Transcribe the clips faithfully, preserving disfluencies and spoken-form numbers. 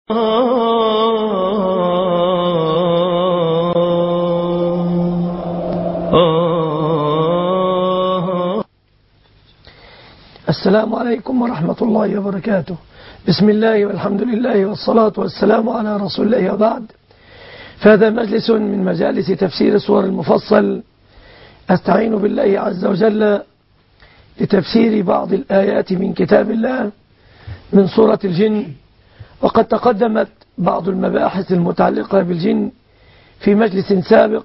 السلام عليكم ورحمة الله وبركاته. بسم الله والحمد لله والصلاة والسلام على رسول الله وبعد. فهذا مجلس من مجالس تفسير سور المفصل، أستعين بالله عز وجل لتفسير بعض الآيات من كتاب الله من سورة الجن. وقد تقدمت بعض المباحث المتعلقة بالجن في مجلس سابق،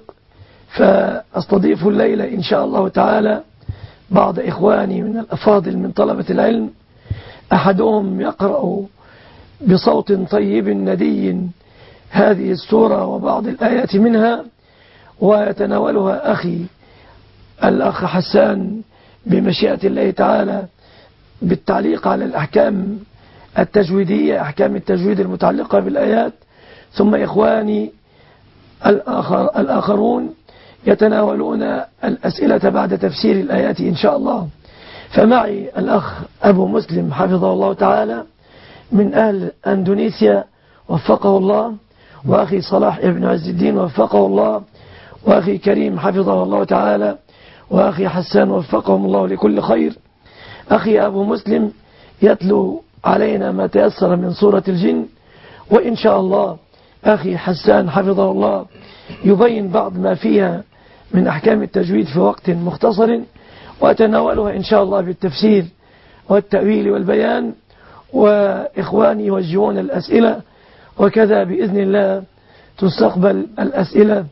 فأستضيف الليلة إن شاء الله تعالى بعض إخواني من الأفاضل من طلبة العلم، أحدهم يقرأ بصوت طيب ندي هذه السورة وبعض الآيات منها، ويتناولها أخي الأخ حسان بمشيئة الله تعالى بالتعليق على الأحكام التجويدية، أحكام التجويد المتعلقة بالآيات. ثم إخواني الآخر الآخرون يتناولون الأسئلة بعد تفسير الآيات إن شاء الله. فمعي الأخ أبو مسلم حفظه الله تعالى من أهل أندونيسيا وفقه الله، وأخي صلاح ابن عز الدين وفقه الله، وأخي كريم حفظه الله تعالى، وأخي حسان وفقهم الله لكل خير. أخي أبو مسلم يتلو علينا ما تيسر من سورة الجن، وإن شاء الله أخي حسان حفظه الله يبين بعض ما فيها من أحكام التجويد في وقت مختصر، وأتناولها إن شاء الله بالتفسير والتأويل والبيان، وإخواني يوجهون الأسئلة، وكذا بإذن الله تستقبل الأسئلة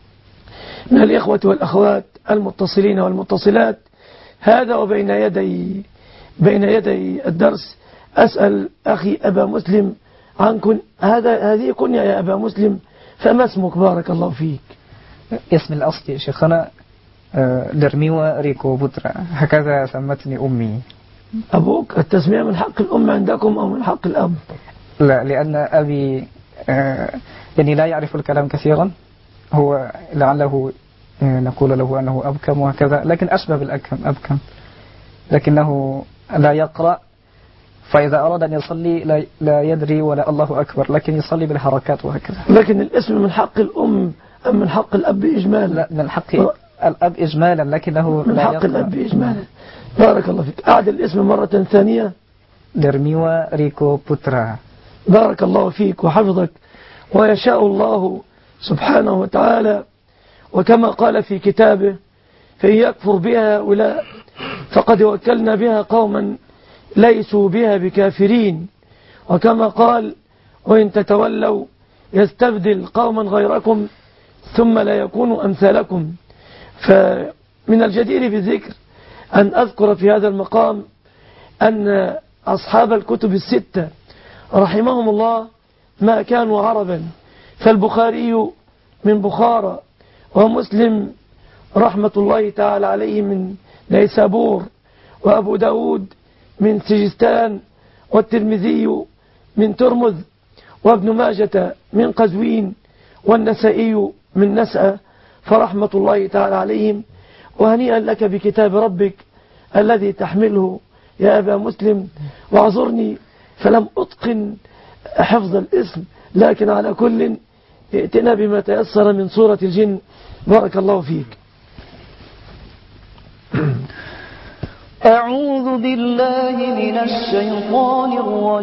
من الإخوة والأخوات المتصلين والمتصلات. هذا وبين يدي بين يدي الدرس أسأل أخي أبا مسلم عن كن هذا هذه كنية يا أبا مسلم، فما اسمك بارك الله فيك؟ اسم الأصلي شيخنا درميوة ريكو بوترا، هكذا سمتني أمي. أبوك التسمية من حق الأم عندكم أو من حق الأب؟ لا، لأن أبي يعني لا يعرف الكلام كثيرا، هو لعله نقول له أنه أبكم وهكذا، لكن أشبه بالأبكم أبكم لكنه لا يقرأ، فإذا أراد أن يصلي لا, لا يدري ولا الله أكبر، لكن يصلي بالحركات وهكذا. لكن الاسم من حق الأم أم من حق الأب إجمالا؟ لا، من حق الأب إجمالا، لكنه من لا حق يقرأ. الأب إجمالا. بارك الله فيك. أعد الاسم مرة ثانية. درميوة ريكو بوترا. بارك الله فيك وحفظك، ويشاء الله سبحانه وتعالى وكما قال في كتابه: فإن يكفر بها هؤلاء فقد وكلنا بها قوما ليسوا بها بكافرين، وكما قال: وإن تتولوا يستبدل قوما غيركم ثم لا يكونوا أمثالكم. فمن الجدير بالذكر أن أذكر في هذا المقام أن أصحاب الكتب الستة رحمهم الله ما كانوا عربا، فالبخاري من بخارى، ومسلم رحمة الله تعالى عليه من نيسابور، وأبو داود من سجستان، والترمذي من ترمذ، وابن ماجة من قزوين، والنسائي من نسأ، فرحمة الله تعالى عليهم. وهنيئا لك بكتاب ربك الذي تحمله يا أبا مسلم، واعذرني فلم أتقن حفظ الاسم، لكن على كل ائتنا بما تيسر من سورة الجن. بارك الله فيك. أعوذ بالله من الشيطان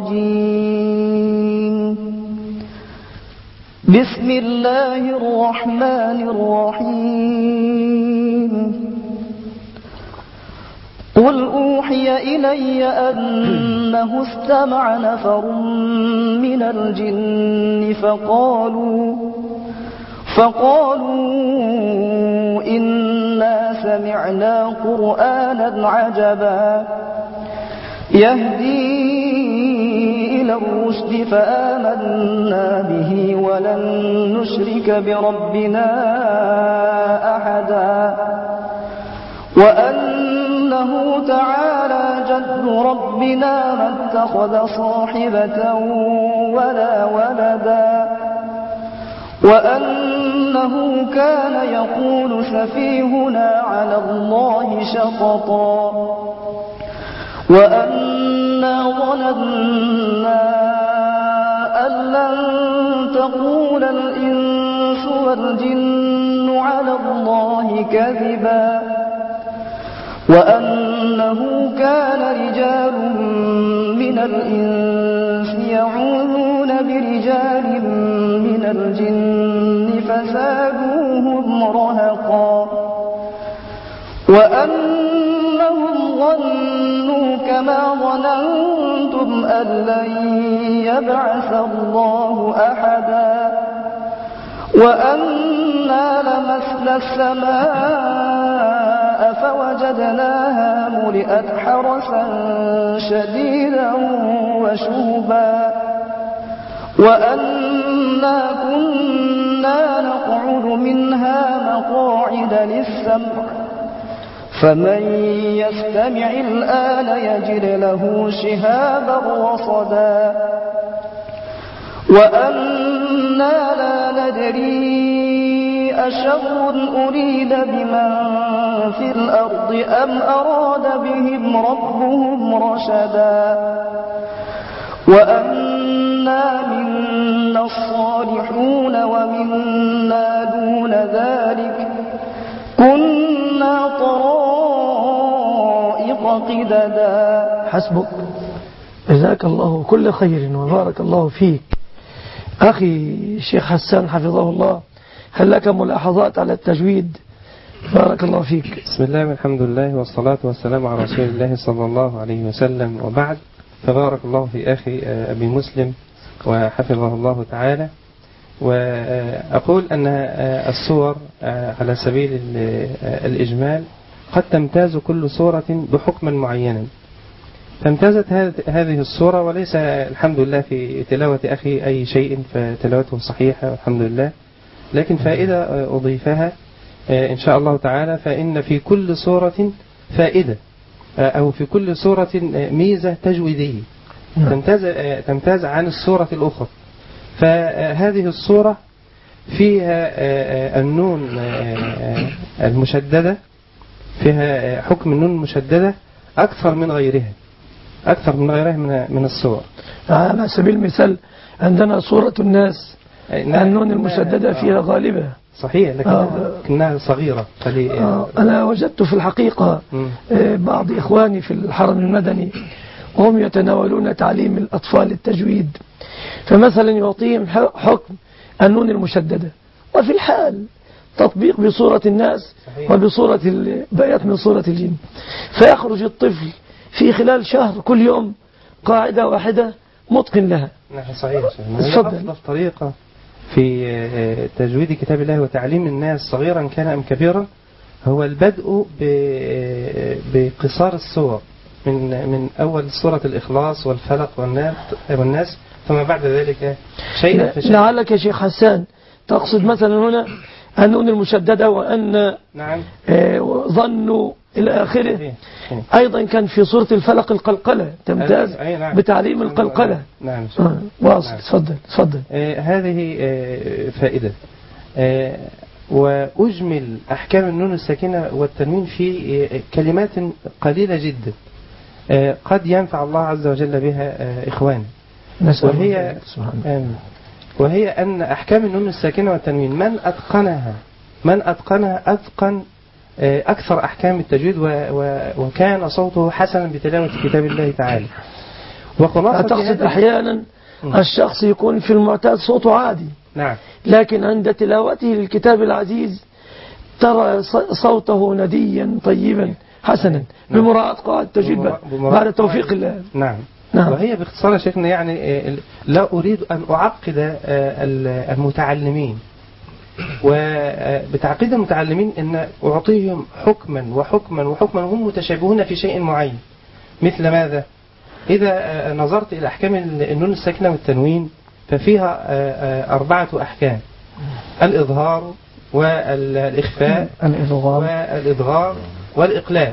الرجيم. بسم الله الرحمن الرحيم. قل أوحي إلي أنه استمع نفر من الجن فقالوا فقالوا إنا سمعنا قرآنا عجبا يهدي إلى الرشد فآمنا به ولن نشرك بربنا أحدا وأنه تعالى جد ربنا ما اتخذ صاحبة ولا ولدا وأنه كان يقول سفيهنا على الله شططا وأنا ظننا أن لن تقول الإنس والجن على الله كذبا وأنه كان رجال من الإنس يعوذون برجال من الجن فزادوهم رهقا وأنهم ظنوا كما ظننتم أن لن يبعث الله أحدا وأنا لمسنا السماء فوجدناها ملئت حرسا شديدا وشهبا وأنا كنا نقعد منها مقاعد للسمع فمن يستمع الآن يجد له شهابا رصدا وأنا لا ندري أشر أريد بمن في الأرض أم أراد بهم ربهم رشدا وأنا منا الصالحون ومنا دون ذلك كنا طرائق قددا. حسبك، جزاك الله كل خير وبارك الله فيك. أخي الشيخ حسان حفظه الله، هل لك ملاحظات على التجويد؟ بارك الله فيك. بسم الله والحمد لله والصلاة والسلام على رسول الله صلى الله عليه وسلم، وبعد، فبارك الله في أخي أبي مسلم وحفظه الله تعالى. وأقول أن الصور على سبيل الإجمال قد تمتاز كل صورة بحكم معين. فامتازت هذه الصورة، وليس الحمد لله في تلاوة أخي أي شيء، فتلاوته صحيحة والحمد لله، لكن فائدة أضيفها إن شاء الله تعالى. فإن في كل صورة فائدة، أو في كل صورة ميزة تجويدية تمتاز, تمتاز عن الصورة الأخرى. فهذه الصورة فيها النون المشددة، فيها حكم النون المشددة أكثر من غيرها، أكثر من غيرها من الصور. على سبيل المثال عندنا صورة الناس النون المشددة فيها غالبة صحيح، لكنها آه صغيرة. آه أنا وجدت في الحقيقة آه بعض إخواني في الحرم المدني وهم يتناولون تعليم الأطفال التجويد، فمثلا يعطيهم حكم النون المشددة، وفي الحال تطبيق بصورة الناس وبصورة بيات من صورة الجن، فيخرج الطفل في خلال شهر كل يوم قاعدة واحدة متقن لها. نعم صحيح. أفضل طريقة في تجويد كتاب الله وتعليم الناس صغيرا كان أم كبيرا هو البدء بقصار السور، من من أول سورة الإخلاص والفلق والناس، ثم بعد ذلك شيئا فشيئا. لعلك يا شيخ حسان تقصد مثلا هنا النون المشددة وأن نعم ظنوا إلى آخره. أيضا كان في سورة الفلق القلقلة تمتاز نعم. بتعليم القلقلة. نعم آه. واصل. تفضل تفضل. آه هذه آه فائدة. آه وأجمل أحكام النون الساكنة والتنوين في آه كلمات قليلة جدا آه قد ينفع الله عز وجل بها آه إخواني. وهي آه وهي أن أحكام النون الساكنة والتنوين من أتقنها من أتقنها أتقن أكثر أحكام التجويد، وكان صوته حسنا بتلاوة كتاب الله تعالى. وخلاصة تقصد أحيانا الشخص يكون في المعتاد صوته عادي، نعم، لكن عند تلاوته للكتاب العزيز ترى صوته نديا طيبا حسنا بمراعاة قواعد التجويد بعد توفيق الله. نعم. نعم. وهي باختصار شيخنا يعني لا أريد أن أعقد المتعلمين، وبتعقيد المتعلمين أن أعطيهم حكما وحكما وحكما وهم متشابهون في شيء معين. مثل ماذا؟ إذا نظرت إلى أحكام النون الساكنة والتنوين ففيها أربعة أحكام: الإظهار والإخفاء والإدغام والإقلاب.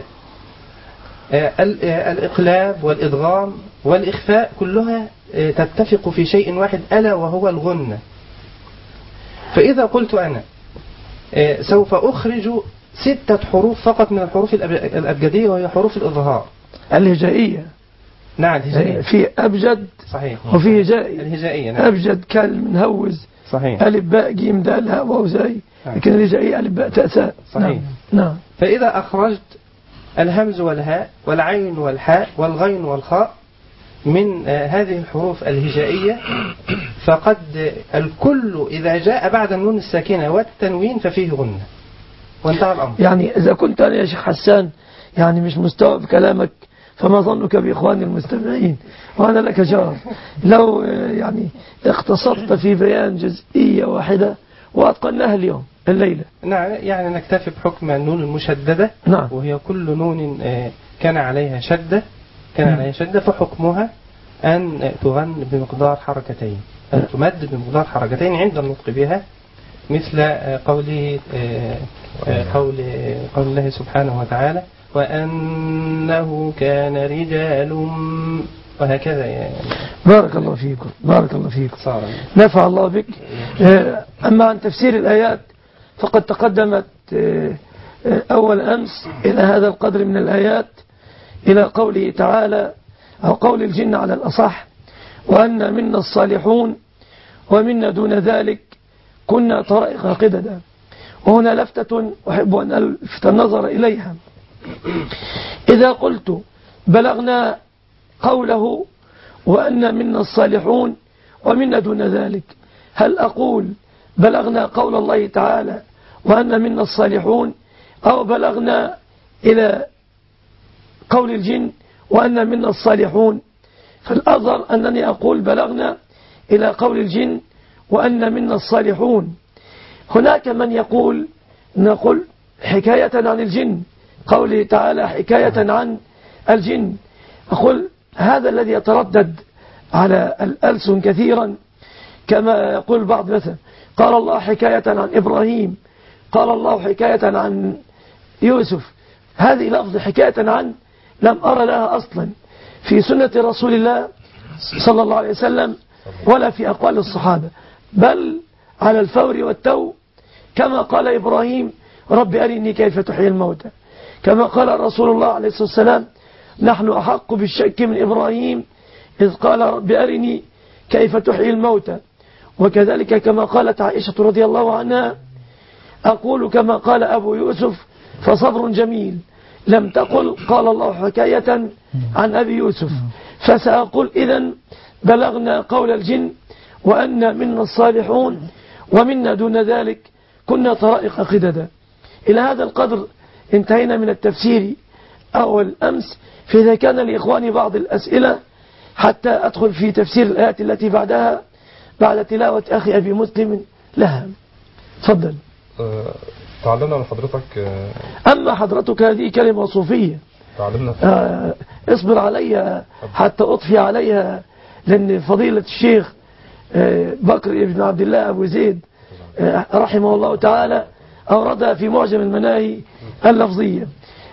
الإقلاب والإدغام والإخفاء كلها تتفق في شيء واحد، ألا وهو الغنة. فإذا قلت أنا سوف أخرج ستة حروف فقط من الحروف الأبجدية، وهي حروف الإظهار الهجائية. نعم الهجائية. في أبجد صحيح. وفي هجائي. الهجائية نعم. أبجد كالمنهوز صحيح. ألف باء جيم دال هاء واو زاي، لكن الهجائية ألف باء تاء ثاء. صحيح. نعم. نعم. فإذا أخرجت الهمز والهاء والعين والحاء والغين والخاء من هذه الحروف الهجائية فقد الكل إذا جاء بعد النون الساكنة والتنوين ففيه غنة وانتهى الأمر. يعني إذا كنت أنا يا شيخ حسان يعني مش مستوعب كلامك فما ظنك بإخواني المستمعين وأنا لك جار. لو يعني اقتصدت في بيان جزئية واحدة وأتقناها اليوم الليلة. نعم يعني نكتفي بحكم النون المشددة. نعم. وهي كل نون كان عليها شدة كان عليها شدة فحكمها أن تغن بمقدار حركتين، أن تمد بمقدار حركتين عند النطق بها، مثل قوله قول قول الله سبحانه وتعالى وأنه كان رجال وهكذا يعني. بارك الله فيكم بارك الله فيكم صار. نفع الله بك. أما عن تفسير الآيات فقد تقدمت أول أمس إلى هذا القدر من الآيات إلى قوله تعالى أو قول الجن على الأصح وأن منا الصالحون ومنا دون ذلك كنا طرائق قددا. وهنا لفتة أحب أن ألفت النظر إليها. إذا قلت بلغنا قوله وأن منا الصالحون ومنا دون ذلك، هل أقول بلغنا قول الله تعالى وأن منا الصالحون أو بلغنا إلى قول الجن وأن منا الصالحون؟ فالأظهر أنني أقول بلغنا إلى قول الجن وأن منا الصالحون. هناك من يقول نقول حكاية عن الجن، قوله تعالى حكاية عن الجن. أقول هذا الذي يتردد على الألسن كثيرا، كما يقول بعض مثلا قال الله حكاية عن إبراهيم، قال الله حكاية عن يوسف. هذه لفظ حكاية عن لم أرى لها أصلا في سنة رسول الله صلى الله عليه وسلم ولا في أقوال الصحابة، بل على الفور والتو كما قال إبراهيم رب أرني كيف تحيي الموتى، كما قال رسول الله عليه الصلاة والسلام نحن أحق بالشك من إبراهيم إذ قال رب أرني كيف تحيي الموتى. وكذلك كما قالت عائشة رضي الله عنها أقول كما قال أبو يوسف فصبر جميل، لم تقل قال الله حكاية عن أبي يوسف. فسأقول إذن بلغنا قول الجن وأن منا الصالحون ومنا دون ذلك كنا طرائق قددا. إلى هذا القدر انتهينا من التفسير أول أمس. فإذا كان لإخواني بعض الأسئلة حتى أدخل في تفسير الآيات التي بعدها بعد تلاوة أخي أبي مسلم لها. تفضل. أه تعلمنا من حضرتك. أه أما حضرتك هذه كلمة صوفية تعلمنا أه اصبر عليها حتى أطفي عليها، لأن فضيلة الشيخ أه بكر بن عبد الله أبو زيد أه رحمه الله تعالى أوردها في معجم المناهي اللفظية.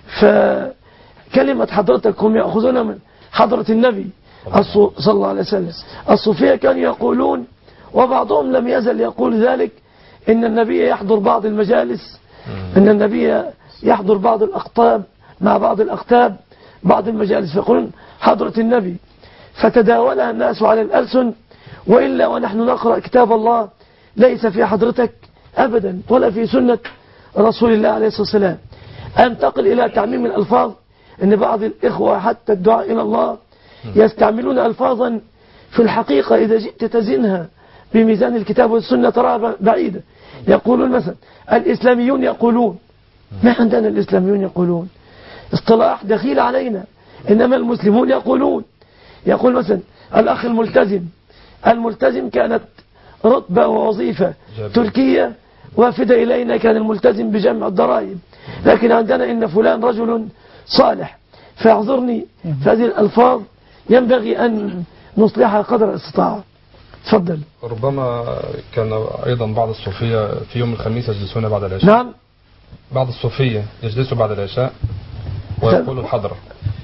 فكلمة حضرتك هم يأخذون من حضرة النبي صلى الله عليه وسلم. الصوفية كانوا يقولون وبعضهم لم يزل يقول ذلك إن النبي يحضر بعض المجالس، إن النبي يحضر بعض الأقطاب مع بعض الأقطاب بعض المجالس، فيقولون حضرة النبي، فتداولها الناس على الألسن. وإلا ونحن نقرأ كتاب الله ليس في حضرتك أبدا ولا في سنة رسول الله عليه الصلاة والسلام. أنتقل إلى تعميم الألفاظ، إن بعض الإخوة حتى الدعاء إلى الله يستعملون ألفاظا في الحقيقة إذا جئت تزنها بميزان الكتاب والسنة تراها بعيدة. يقولون مثلا الإسلاميون يقولون، ما عندنا الإسلاميون يقولون، اصطلاح دخيل علينا، إنما المسلمون يقولون. يقول مثلا الأخ الملتزم، الملتزم كانت رتبة ووظيفة تركية وافدة إلينا، كان الملتزم بجمع الضرائب، لكن عندنا إن فلان رجل صالح. فاعذرني فهذه الألفاظ ينبغي أن نصلحها قدر الاستطاعة. تفضل. ربما كان أيضا بعض الصوفية في يوم الخميس يجلسون بعد العشاء. نعم. بعض الصوفية يجلسوا بعد العشاء ويقولوا الحضرة.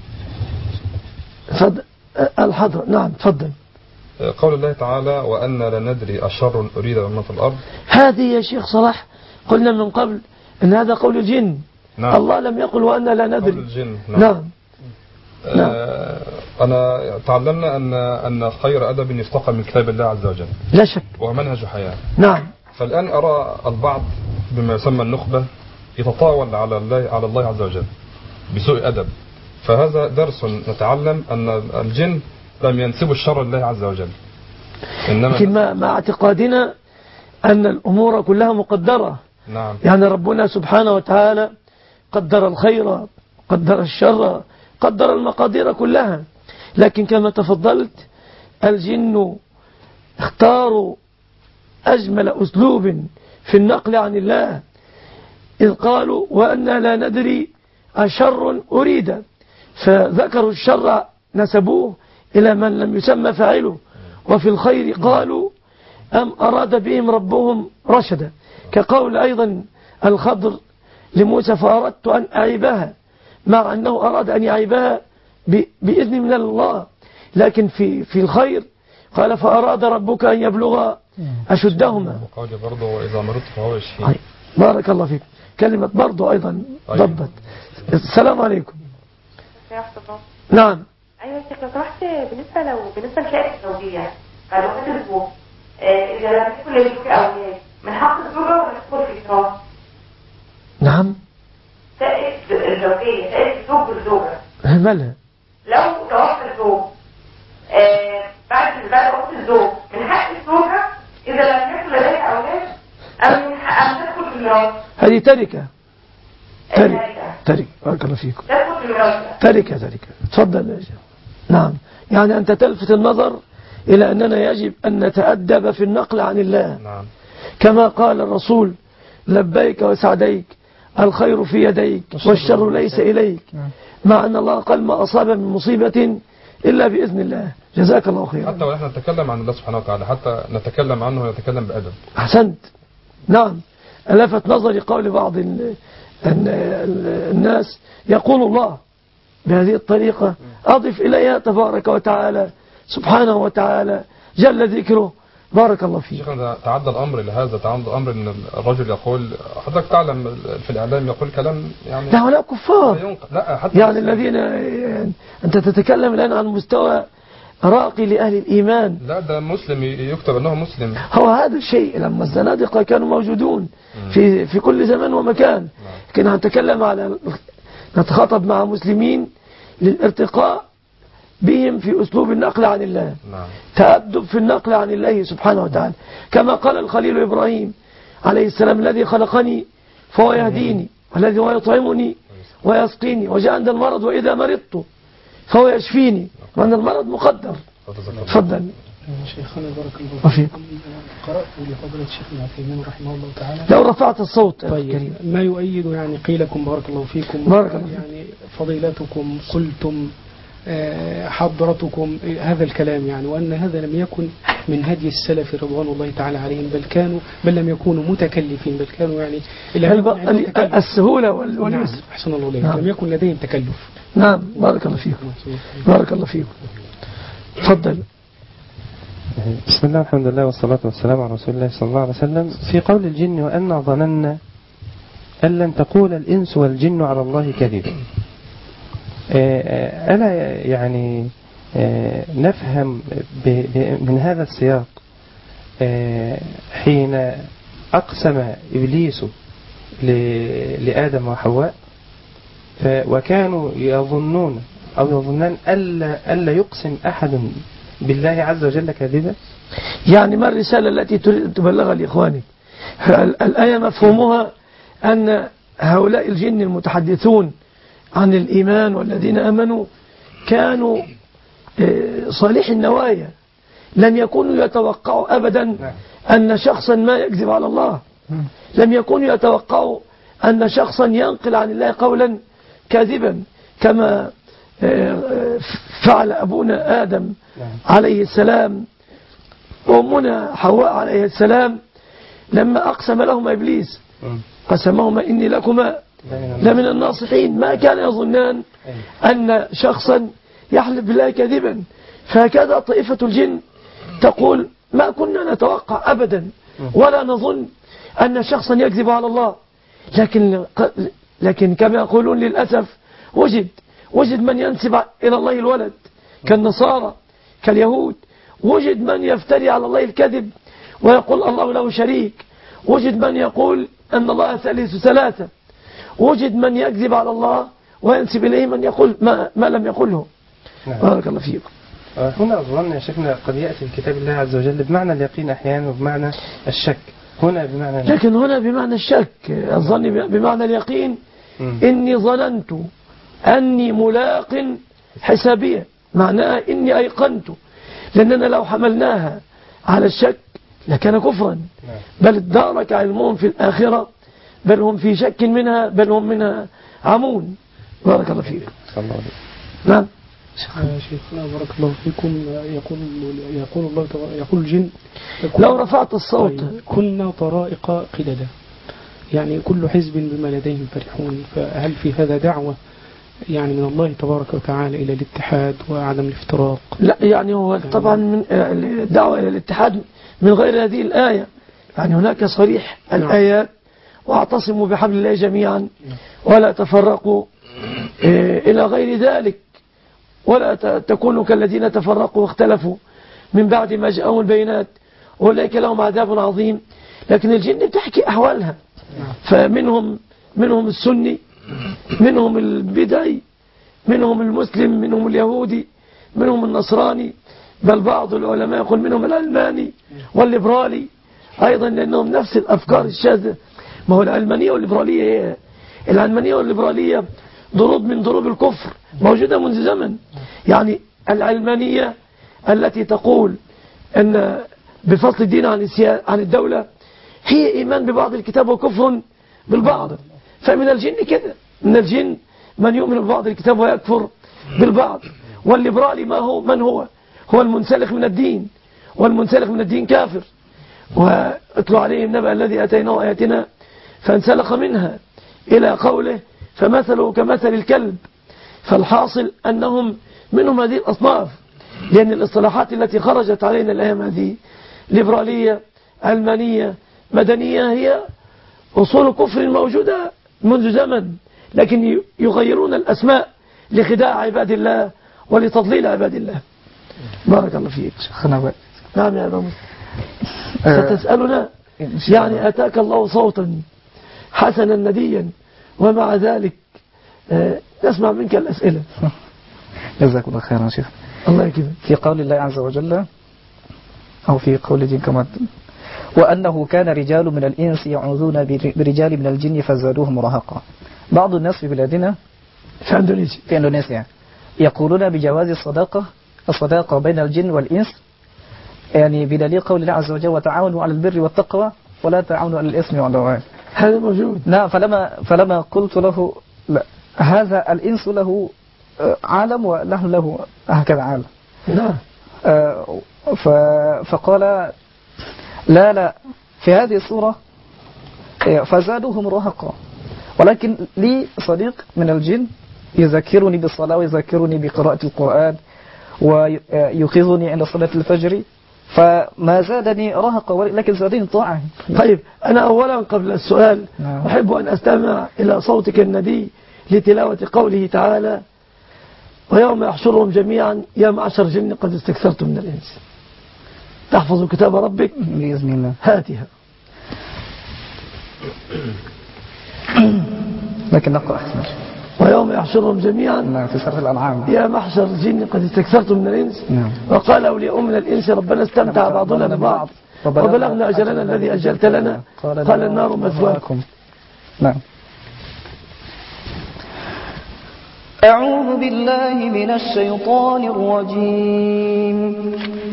تفضل. الحضرة. نعم. تفضل. قول الله تعالى وأن لا ندري أشر أريد بمن في الأرض. هذه يا شيخ صلاح قلنا من قبل أن هذا قول الجن. نعم. الله لم يقل وأن لا ندري. قول الجن. نعم. نعم. نعم. أنا تعلمنا أن أن خير أدب يستقى من كتاب الله عز وجل لا شك، ومنهج حياة. نعم. فالآن أرى البعض بما يسمى النخبة يتطاول على الله على الله عز وجل بسوء أدب. فهذا درس نتعلم أن الجن لم ينسبوا الشر لله عز وجل، إنما لكن مع اعتقادنا أن الأمور كلها مقدرة. نعم. يعني ربنا سبحانه وتعالى قدر الخير، قدر الشر، قدر المقادير كلها. لكن كما تفضلت الجن اختاروا أجمل أسلوب في النقل عن الله، إذ قالوا وأنا لا ندري أشر أريد، فذكروا الشر نسبوه إلى من لم يسمى فاعله. وفي الخير قالوا أم أراد بهم ربهم رشدا، كقول أيضا الخضر لموسى فأردت أن أعيبها، مع أنه أراد أن يعيبها بإذن من الله. لكن في في الخير قال فأراد ربك أن يبلغ أشدهما. وقال برضه وإذا مرضت فهو يشفين. بارك الله فيك. كلمة برضه أيضا ضبط. السلام عليكم. نعم. أيوة شيخ لو سمحت، بالنسبة لو بالنسبة لشقة الزوجية قالوا كانت الزوج إذا لم يكن للزوج أولاد من حق الزوجة ولا تدخل في إكرام؟ نعم. شقة الزوجية، شقة الزوج والزوجة مالها؟ لو توفى الزوج آه بعد بعد وفاة الزوج من حق الزوجة إذا لم يكن لديها أولاد أم من حق أم تدخل في الميراث؟ هذه تركة. تركة. تركة. بارك الله فيكم. تدخل في الميراث. تركة تركة. تفضل يا شيخ. نعم. يعني أنت تلفت النظر إلى أننا يجب أن نتأدب في النقل عن الله. نعم. كما قال الرسول لبيك وسعديك، الخير في يديك والشر ليس إليك، مع أن الله قال ما أصاب من مصيبة إلا بإذن الله. جزاك الله خيرا. حتى ونحن نتكلم عن الله سبحانه وتعالى حتى نتكلم عنه ونتكلم بأدب. أحسنت. نعم. ألفت نظري قول بعض ال ال الناس يقول الله بهذه الطريقة، أضف إليها تبارك وتعالى سبحانه وتعالى جل ذكره. بارك الله فيك. شيخنا تعدى الأمر لهذا، تعدى الأمر أن الرجل يقول، حضرتك تعلم في الإعلام يقول كلام يعني لا هؤلاء كفار. لا حتى يعني الذين أنت تتكلم الآن عن مستوى راقي لأهل الإيمان. لا ده مسلم يكتب أنه مسلم. هو هذا الشيء لما الزنادقة كانوا موجودون في في كل زمان ومكان، لكن نتكلم على نتخاطب مع مسلمين للارتقاء بهم في أسلوب النقل عن الله. نعم. تأدب في النقل عن الله سبحانه وتعالى، كما قال الخليل إبراهيم عليه السلام الذي خلقني فهو يهديني والذي هو يطعمني ويسقيني وجاء عند المرض وإذا مرضت فهو يشفيني، وأن المرض مقدر. تفضل. شيخنا بارك الله فيكم. قرأت لفضيلة الشيخ ابن عثيمين رحمه الله تعالى. لو رفعت الصوت. طيب. ما يؤيد يعني قيلكم بارك الله فيكم. بارك الله. يعني فضيلتكم قلتم حضرتكم هذا الكلام يعني، وأن هذا لم يكن من هدي السلف رضوان الله تعالى عليهم، بل كانوا بل لم يكونوا متكلفين، بل كانوا يعني السهولة واليسر. نعم. أحسن الله إليك. نعم. لم يكن لديهم تكلف. نعم. بارك الله فيكم. بارك الله فيكم. تفضل. بسم الله الحمد لله والصلاة والسلام على رسول الله صلى الله عليه وسلم. في قول الجن وأنا ظننا أن لن تقول الإنس والجن على الله كذبا، ألا يعني نفهم من هذا السياق حين أقسم إبليس لآدم وحواء وكانوا يظنون أو يظنان ألا, ألا يقسم أحد بالله عز وجل كذبا؟ يعني ما الرسالة التي تريد أن تبلغها لإخوانك؟ الآية مفهومها أن هؤلاء الجن المتحدثون عن الإيمان والذين أمنوا كانوا صالح النوايا، لم يكونوا يتوقعوا أبدا أن شخصا ما يكذب على الله، لم يكونوا يتوقعوا أن شخصا ينقل عن الله قولا كاذبا كما فعل أبونا آدم عليه السلام وأمنا حواء عليه السلام لما أقسم لهما إبليس قسمهما إني لكما لمن الناصحين، ما كان يظنان أن شخصا يحلف بالله كذبا. فهكذا طائفة الجن تقول ما كنا نتوقع أبدا ولا نظن أن شخصا يكذب على الله، لكن لكن كما يقولون للأسف وجد وجد من ينسب إلى الله الولد كالنصارى كاليهود، وجد من يفتري على الله الكذب ويقول الله له شريك، وجد من يقول أن الله ثالث ثلاثة، وجد من يكذب على الله وينسب إليه من يقول ما, ما لم يقله. نعم. بارك الله فيكم. هنا أظن يا شيخنا قد يأتي الكتاب الله عز وجل بمعنى اليقين أحيانا وبمعنى الشك، هنا بمعنى لكن هنا بمعنى الشك، الظن بمعنى اليقين. م. إني ظننت أني ملاق حسابية، معناها إني أيقنت، لأننا لو حملناها على الشك لكان كفرا. بل ادارك علمهم في الآخرة، بل هم في شك منها، بل هم منها عمون. بارك الله فيك. نعم شيخنا بارك الله فيكم. يقول يقول الله يقول الجن لو رفعت الصوت كنا طرائق قددا، يعني كل حزب بما لديهم فرحون. فهل في هذا دعوة يعني من الله تبارك وتعالى إلى الاتحاد وعدم الافتراق؟ لا، يعني هو طبعا من الدعوة إلى الاتحاد من غير هذه الآية، يعني هناك صريح الآيات واعتصموا بحبل الله جميعا ولا تفرقوا إلى غير ذلك، ولا تكونوا كالذين تفرقوا واختلفوا من بعد ما جاءهم البينات أولئك لهم عذاب عظيم. لكن الجن بتحكي أحوالها، فمنهم منهم السني، منهم البدعي، منهم المسلم، منهم اليهودي، منهم النصراني، بل بعض العلماء يقول منهم العلماني والليبرالي أيضا، لأنهم نفس الأفكار الشاذة. ما هو العلمانية والليبرالية هي العلمانية والليبرالية ضروب من ضروب الكفر موجودة منذ زمن. يعني العلمانية التي تقول أن بفصل الدين عن عن الدولة هي إيمان ببعض الكتاب وكفر بالبعض، فمن الجن كده، من الجن من يؤمن ببعض الكتاب ويكفر بالبعض. والليبرالي ما هو من هو هو المنسلخ من الدين، والمنسلخ من الدين كافر. واتلو عليهم نبأ الذي أتيناه آياتنا فانسلخ منها إلى قوله فمثله كمثل الكلب. فالحاصل أنهم منهم هذه الأصناف، لأن الاصطلاحات التي خرجت علينا الأيام هذه ليبرالية علمانية مدنية هي أصول كفر موجودة منذ زمن، لكن يغيرون الأسماء لخداع عباد الله ولتضليل عباد الله. بارك الله فيك. نعم يا أبا ستسألنا، يعني أتاك الله صوتا حسنا نديا ومع ذلك نسمع منك الأسئلة. جزاك الله خيرا شيخ. الله يكرمك. في قول الله عز وجل أو في قول الجن كما وأنه كان رجال من الإنس يعوذون برجال من الجن فزادوهم رهقا. بعض الناس في بلادنا في أندونيسيا في أندونيسيا يقولون بجواز الصداقة الصداقة بين الجن والإنس، يعني بدليل قول الله عز وجل وتعاونوا على البر والتقوى ولا تعاونوا على الإثم والعدوان. هذا موجود. نعم. فلما فلما قلت له لا، هذا الإنس له عالم ونحن له هكذا عالم. نعم. فقال لا لا في هذه الصورة فزادوهم رهقا، ولكن لي صديق من الجن يذكرني بالصلاة ويذكرني بقراءة القرآن ويوقظني عند صلاة الفجر، فما زادني رهقا لكن زادني طاعة. طيب أنا أولا قبل السؤال نعم. أحب أن أستمع إلى صوتك الندي لتلاوة قوله تعالى ويوم يحشرهم جميعا يا معشر الجن قد استكثرتم من الإنس. تحفظ كتاب ربك بإذن الله. هاتها. لكن نقرأ أحسن. ويوم يحشرهم جميعا نعم في سورة الأنعام يا محشر الجن قد استكثرتم من الإنس نعم. وقال أولياء من الإنس ربنا استمتع بعضنا ببعض وبلغنا أجلنا الذي أجلت لنا قال النار مثواكم. نعم. أعوذ بالله من الشيطان الرجيم.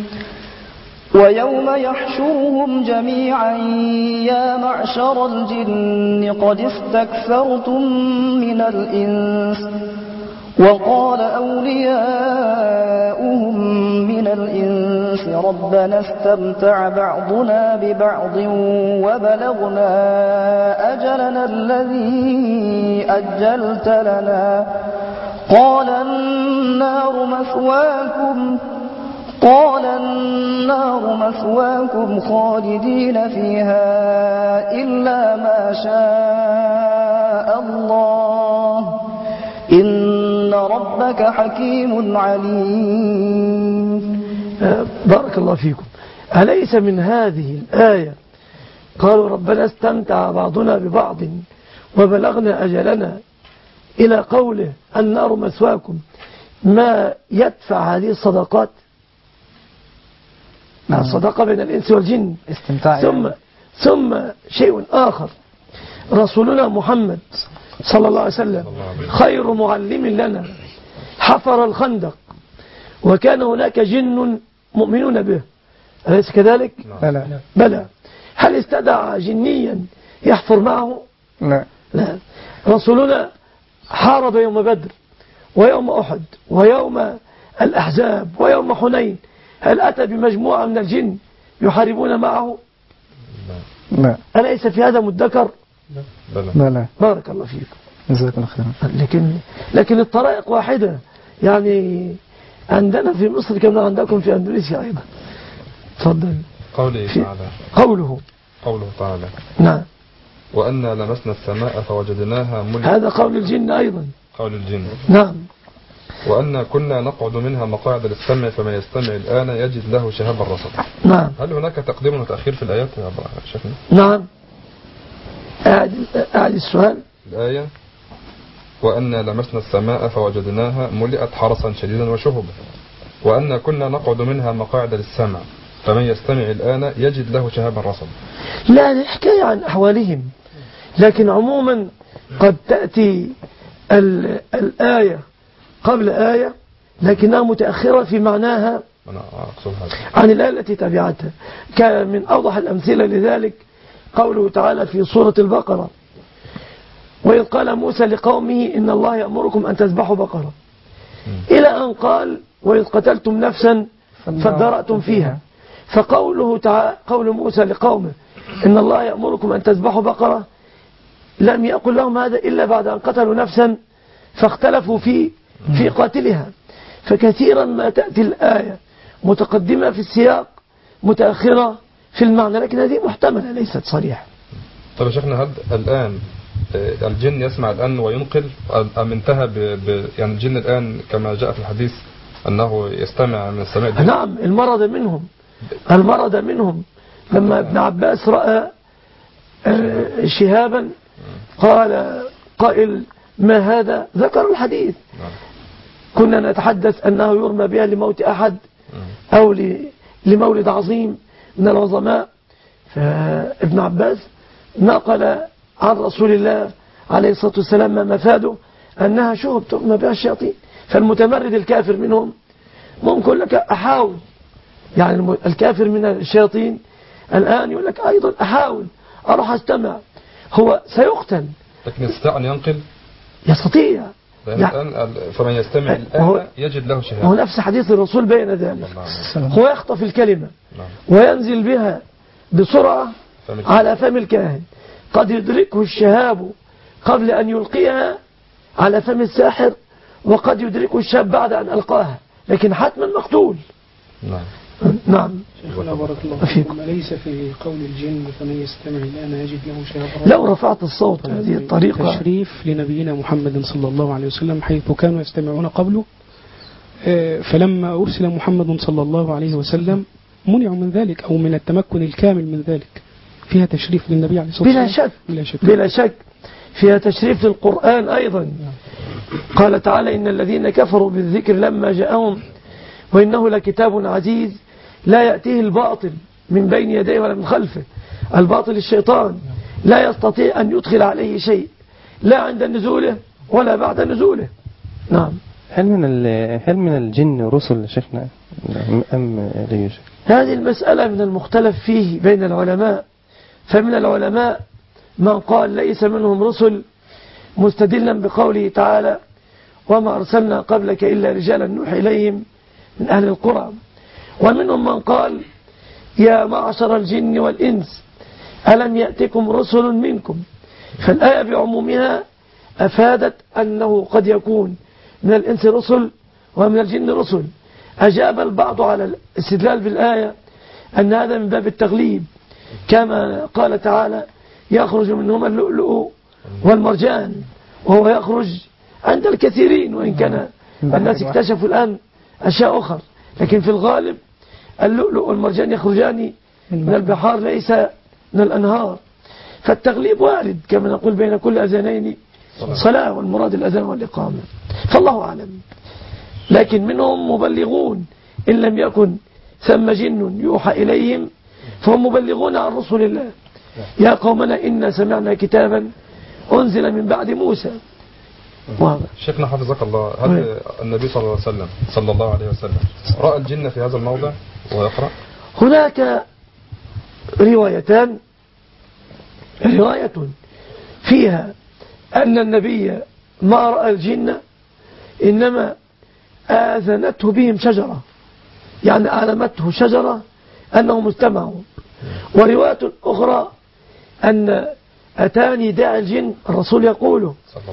ويوم يحشرهم جميعا يا معشر الجن قد استكثرتم من الإنس وقال أولياؤهم من الإنس ربنا استمتع بعضنا ببعض وبلغنا أجلنا الذي أجلت لنا قال النار مثواكم قال النار مثواكم خالدين فيها إلا ما شاء الله إن ربك حكيم عليم. بارك الله فيكم. أليس من هذه الآية قالوا ربنا استمتع بعضنا ببعض وبلغنا أجلنا إلى قوله النار مثواكم، ما يدفع هذه الصداقات؟ الصداقة بين الإنس والجن. استمتاع ثم يعني. ثم شيء آخر، رسولنا محمد صلى الله عليه وسلم خير معلم لنا، حفر الخندق وكان هناك جن مؤمنون به، أليس كذلك؟ بلى. بلى. هل استدعى جنيا يحفر معه؟ لا. لا. رسولنا حارب يوم بدر ويوم أحد ويوم الأحزاب ويوم حنين، هل أتى بمجموعة من الجن يحاربون معه؟ لا. أليس في هذا مدكر؟ بلى. بارك الله فيكم. جزاكم الله خيرا. لكن لكن الطرائق واحدة، يعني عندنا في مصر كما عندكم في أندونيسيا أيضا. تفضل. قوله تعالى قوله قوله تعالى نعم، وأنا لمسنا السماء فوجدناها ملئت. هذا قول الجن أيضا. قول الجن. نعم. وأنا كنا نقعد منها مقاعد للسمع فمن يستمع الآن يجد له شهابا رصدا. نعم. هل هناك تقديم وتأخير في الآيات يا شيخنا؟ نعم. أعد أعد السؤال. الآية وأنا لمسنا السماء فوجدناها ملئت حرسا شديدا وشهبا، وأنا كنا نقعد منها مقاعد للسمع فمن يستمع الآن يجد له شهابا رصدا. لا، الحكاية عن أحوالهم، لكن عموما قد تأتي الآية قبل آية لكنها متأخرة في معناها أنا أقصد هذا عن الآية التي تبعتها. كان من أوضح الأمثلة لذلك قوله تعالى في سورة البقرة وإذ قال موسى لقومه إن الله يأمركم أن تذبحوا بقرة، إلى أن قال وإذ قتلتم نفسا فادرأتم فيها. فقوله تعالى قول موسى لقومه إن الله يأمركم أن تذبحوا بقرة لم يقل لهم هذا إلا بعد أن قتلوا نفسا فاختلفوا في في قاتلها. فكثيرا ما تأتي الآية متقدمة في السياق متأخرة في المعنى، لكن هذه محتملة ليست صريحة. طب يا شيخنا، هل الآن الجن يسمع الآن وينقل أم انتهى ب... ب... يعني الجن الآن كما جاء في الحديث أنه يستمع من السماء الدنيا؟ نعم، المرض منهم المرض منهم لما ابن عباس رأى شهابا قال قائل ما هذا؟ ذكر الحديث. كنا نتحدث أنه يرمى بها لموت أحد أو لمولد عظيم من العظماء. فابن عباس نقل عن رسول الله عليه الصلاة والسلام ما مفاده أنها شهب ترمى بها الشياطين. فالمتمرد الكافر منهم ممكن لك أحاول، يعني الكافر من الشياطين الآن يقول لك أيضا أحاول أروح أستمع، هو سيقتل لكن يستطيع أن ينقل، يستطيع يعني فمن يستمع الآن يجد له شهادة. هو نفس حديث الرسول بين ذلك، هو يخطف الكلمة وينزل بها بسرعة على فم الكاهن، قد يدركه الشهاب قبل أن يلقيها على فم الساحر، وقد يدركه الشاب بعد أن ألقاها، لكن حتما مقتول. نعم. نعم. شيخنا بارك الله فيكم، أليس في قول الجن فمن يستمع الآن يجد له شهابا؟ لو رفعت الصوت هذه الطريقة تشريف لنبينا محمد صلى الله عليه وسلم، حيث كانوا يستمعون قبله، فلما أرسل محمد صلى الله عليه وسلم منعوا من ذلك أو من التمكن الكامل من ذلك. فيها تشريف للنبي عليه الصلاة والسلام بلا شك. بلا شك بلا شك فيها تشريف للقرآن أيضا. قال تعالى إن الذين كفروا بالذكر لما جاءهم وإنه لكتاب عزيز لا يأتيه الباطل من بين يديه ولا من خلفه. الباطل الشيطان لا يستطيع أن يدخل عليه شيء لا عند نزوله ولا بعد نزوله. نعم. هل من هل من الجن رسل شيخنا أم لا يوجد؟ هذه المسألة من المختلف فيه بين العلماء، فمن العلماء من قال ليس منهم رسل مستدلا بقوله تعالى وما أرسلنا قبلك إلا رجالا نوحي إليهم من أهل القرى، ومنهم من قال يا معشر الجن والإنس ألم يأتكم رسل منكم. فالآية بعمومها أفادت أنه قد يكون من الإنس رسل ومن الجن رسل. أجاب البعض على الاستدلال بالآية أن هذا من باب التغليب، كما قال تعالى يخرج منهما اللؤلؤ والمرجان، وهو يخرج عند الكثيرين، وإن كان الناس اكتشفوا الآن أشياء أخرى، لكن في الغالب اللؤلؤ والمرجان يخرجان من البحار ليس من الأنهار. فالتغليب وارد كما نقول بين كل أذانين صلاة، والمراد الأذان والإقامة، فالله أعلم. لكن منهم مبلغون إن لم يكن ثم جن يوحى إليهم فهم مبلغون عن رسول الله. يا قومنا إنا سمعنا كتابا أنزل من بعد موسى. شيخنا حفظك الله، هل النبي صلى الله عليه وسلم صلى الله عليه وسلم رأى الجن في هذا الموضع ويقرأ؟ هناك روايتان، رواية فيها أن النبي ما رأى الجن إنما آذنته بهم شجرة، يعني أعلمته شجرة أنهم اجتمعوا. ورواية أخرى أن أتاني داعي الجن، الرسول يقوله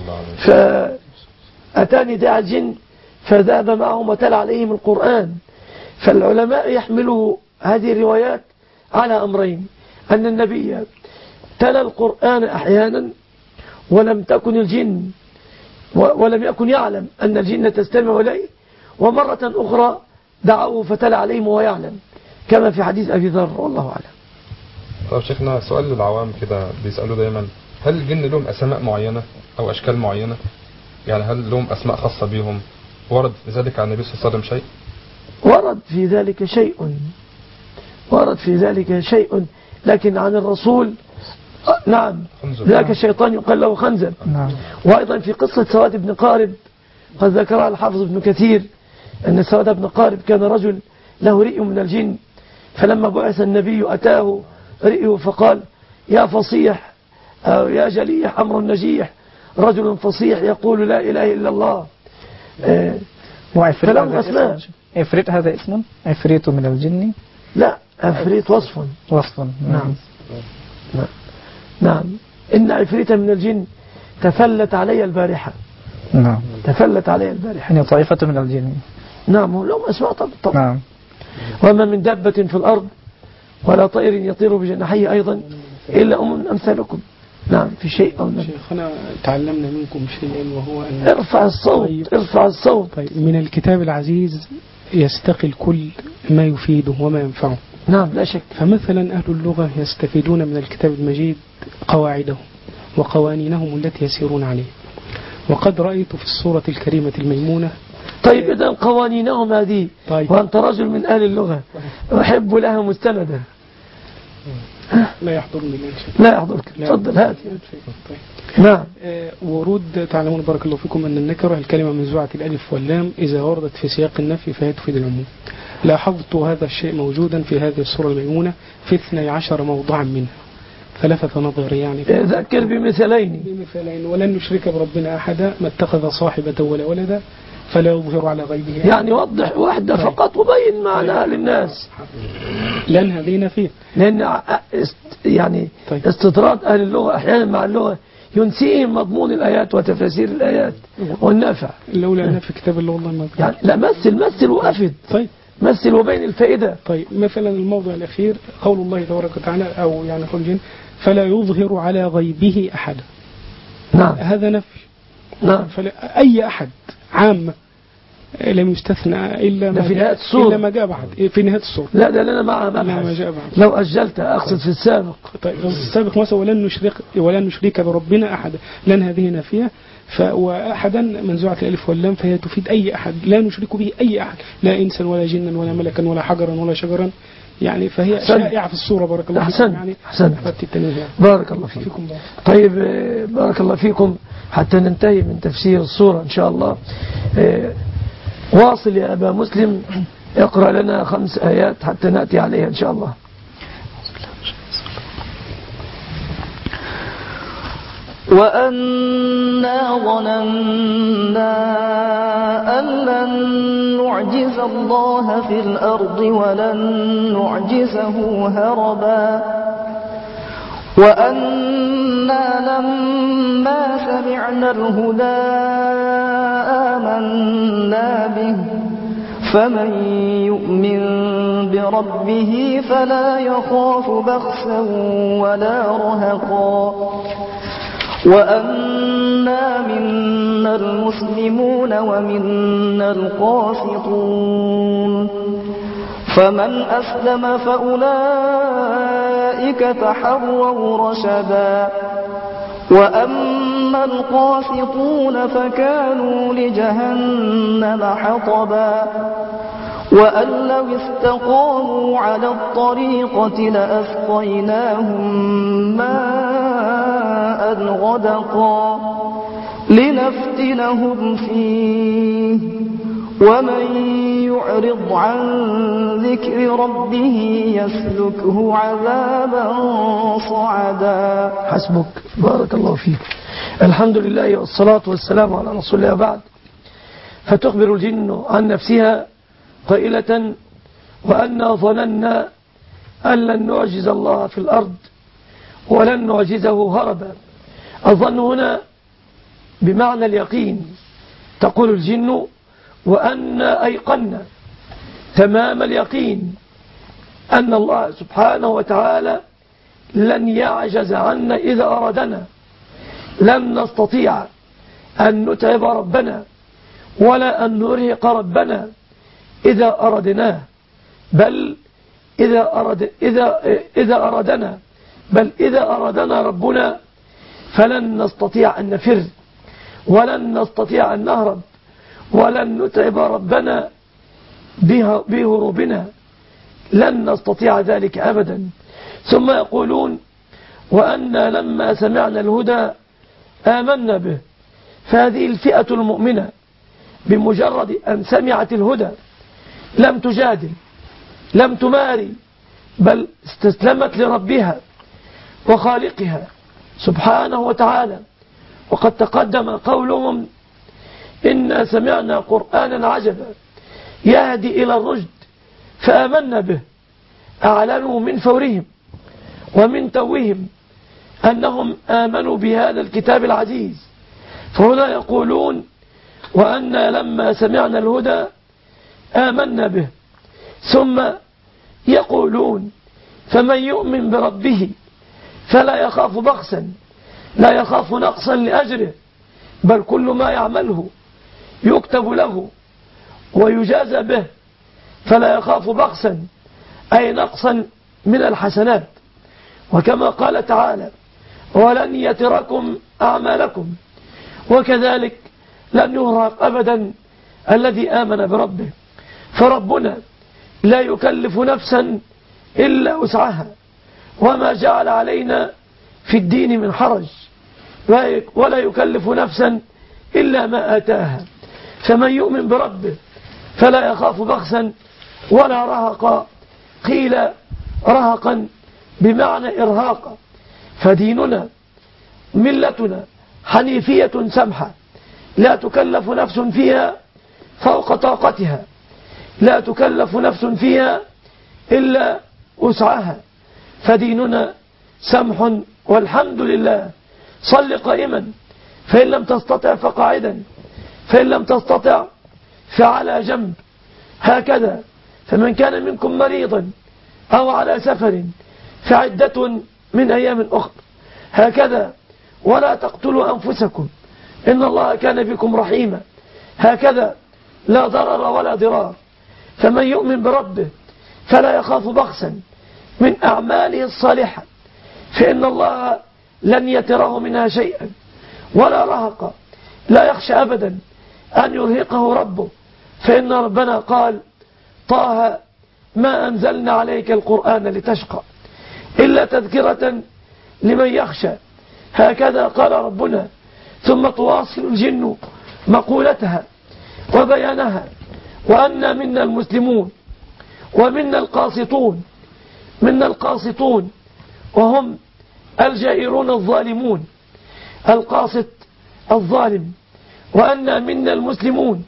فأتاني داعي الجن فذهب معهم وتلا عليهم القرآن. فالعلماء يحملوا هذه الروايات على أمرين: أن النبي تلا القرآن أحيانا ولم تكن الجن ولم يكن يعلم أن الجن تستمع إليه، ومرة أخرى دعوه فتلا عليهم وهو يعلم، كما في حديث أبي ذر، والله أعلم. طيب شيخنا، سؤال للعوام كده بيسألوا دايما: هل الجن لهم أسماء معينة أو أشكال معينة؟ يعني هل لهم أسماء خاصة بهم؟ ورد في ذلك عن النبي صلى الله عليه وسلم شيء؟ ورد في ذلك شيء ورد في ذلك شيء لكن عن الرسول نعم ذاك الشيطان يقال له خنزب. نعم. وأيضا في قصة سواد بن قارب قد ذكرها الحافظ ابن كثير أن سواد بن قارب كان رجل له رئي من الجن، فلما بعث النبي أتاه رئيه فقال: يا فصيح أو يا جليح أمر نجيح، رجل فصيح يقول لا إله إلا الله. آه فلهم أسماء. عفريت هذا اسم؟ عفريت من الجن؟ لا، عفريت وصف. وصف. نعم. نعم. نعم. إن عفريت من الجن تفلت علي البارحة. نعم. تفلت علي البارحة. يعني طائفة من الجن. نعم، لهم أسماء طبعا. نعم. وما من دابة في الأرض ولا طائر يطير بجناحيه أيضا إلا أم أمثالكم. نعم، في شيء أو نعم. شيخنا تعلمنا منكم شيئا وهو أن ارفع الصوت. طيب. ارفع الصوت. طيب، من الكتاب العزيز يستقي الكل ما يفيده وما ينفعه. نعم، لا شك. فمثلا أهل اللغة يستفيدون من الكتاب المجيد قواعدهم وقوانينهم التي يسيرون عليه. وقد رأيت في الصورة الكريمة الميمونة. طيب، إذا قوانينهم هذه. طيب. وأنت رجل من أهل اللغة أحب لها مستندا. لا يحضرني الآن. لا يحضرك، تفضل هات. طيب. نعم. آه ورود تعلمون بارك الله فيكم أن النكرة الكلمة منزوعة الألف واللام إذا وردت في سياق النفي فهي تفيد العموم. لاحظت هذا الشيء موجودا في هذه الصورة الميمونة في اثني عشر موضعا منها، فلفت نظري يعني. ذكر بمثالين. بمثالين: ولن نشرك بربنا أحدا، ما اتخذ صاحبة ولا ولدا، فلا يظهر على غيبه. يعني وضح واحدة طيب. فقط وبين معناها طيب. للناس. لأن هذه فيه. لأن يعني طيب. استطراد أهل اللغة أحيانا مع اللغة ينسيهم مضمون الآيات وتفاسير الآيات والنافع. لولا أن في كتاب الله والله ما يعني لا، مثل مثل وأفد. طيب. مثل وبين الفائدة. طيب، مثلا الموضع الأخير قول الله تبارك وتعالى، أو يعني قول الجن: فلا يظهر على غيبه أحدا. نعم. هذا نفي. نعم. فلا أي أحد عامة لم يستثنى إلا ما في نهاية الصورة. إلا ما جاء بعد في نهاية الصورة. لا، ده لنا مع مبحث لو أجلت أقصد في السابق. طيب، السابق مثلا: ولن نشرك ولن نشرك بربنا أحدا، لن هذه نافية. وأحدا منزوعة الألف واللام فهي تفيد أي أحد، لا نشرك به أي أحد، لا إنسا ولا جنا ولا ملكا ولا حجرا ولا شجرا، يعني فهي شائعة في الصورة. بارك الله فيكم. يعني أحسن. بارك الله فيكم. طيب، بارك الله فيكم. حتى ننتهي من تفسير الصورة إن شاء الله. واصل يا أبا مسلم، اقرأ لنا خمس آيات حتى نأتي عليها إن شاء الله. وأنا ظننا أن لن نعجز الله في الأرض ولن نعجزه هربا وأنا لما سمعنا الهدى آمنا به فمن يؤمن بربه فلا يخاف بخسا ولا رهقا وأنا منا المسلمون ومنا القاسطون فمن أسلم فأولئك تحروا رشدا وأما القاسطون فكانوا لجهنم حطبا وأن لو استقاموا على الطريقة لأسقيناهم ماء غدقا لنفتنهم فيه ومن يعرض عن ذكر ربه يسلكه عذابا صعدا. حسبك، بارك الله فيك. الحمد لله والصلاة والسلام على رسول الله بعد. فتخبر الجن عن نفسها قائلة وأنا ظننا أن لن نعجز الله في الأرض ولن نعجزه هربا. الظن هنا بمعنى اليقين. تقول الجن وأنا أيقنا تمام اليقين أن الله سبحانه وتعالى لن يعجز عنا إذا أرادنا، لن نستطيع أن نتعب ربنا ولا أن نرهق ربنا إذا أردناه، بل إذا أراد إذا إذا أرادنا بل إذا أرادنا ربنا فلن نستطيع أن نفر ولن نستطيع أن نهرب ولن نتعب ربنا بهروبنا، لن نستطيع ذلك أبدا. ثم يقولون وأنا لما سمعنا الهدى آمنا به. فهذه الفئة المؤمنة بمجرد أن سمعت الهدى لم تجادل، لم تماري، بل استسلمت لربها وخالقها سبحانه وتعالى. وقد تقدم قولهم إنا سمعنا قرآنا عجبا يهدي إلى الرشد فآمنا به. أعلنوا من فورهم ومن توهم أنهم آمنوا بهذا الكتاب العزيز. فهنا يقولون وأنا لما سمعنا الهدى آمنا به. ثم يقولون فمن يؤمن بربه فلا يخاف بخسا، لا يخاف نقصا لأجره، بل كل ما يعمله يكتب له ويجازى به، فلا يخاف بخسا أي نقصا من الحسنات. وكما قال تعالى ولن يتركم أعمالكم، وكذلك لن يهرق أبدا الذي آمن بربه. فربنا لا يكلف نفسا إلا وسعها، وما جعل علينا في الدين من حرج، ولا يكلف نفسا إلا ما آتاها. فمن يؤمن بربه فلا يخاف بخسا ولا رهقا. قيل رهقا بمعنى إرهاقا. فديننا ملتنا حنيفية سمحة لا تكلف نفس فيها فوق طاقتها، لا تكلف نفس فيها إلا وسعها. فديننا سمح والحمد لله. صل قائما فإن لم تستطع فقاعدا، فإن لم تستطع فعلى جنب، هكذا. فمن كان منكم مريضا أو على سفر فعدة من أيام أخرى، هكذا. ولا تقتلوا أنفسكم إن الله كان بكم رحيما، هكذا. لا ضرر ولا ضرار. فمن يؤمن بربه فلا يخاف بخسا من أعماله الصالحة، فإن الله لن يتره منها شيئا، ولا رهق، لا يخشى أبدا أن يرهقه ربه. فإن ربنا قال طه ما أنزلنا عليك القرآن لتشقى إلا تذكرة لمن يخشى، هكذا قال ربنا. ثم تواصل الجن مقولتها وبيانها وأن منا المسلمون ومنا القاسطون. منا القاسطون وهم الجائرون الظالمون، القاسط الظالم. وأن منا المسلمون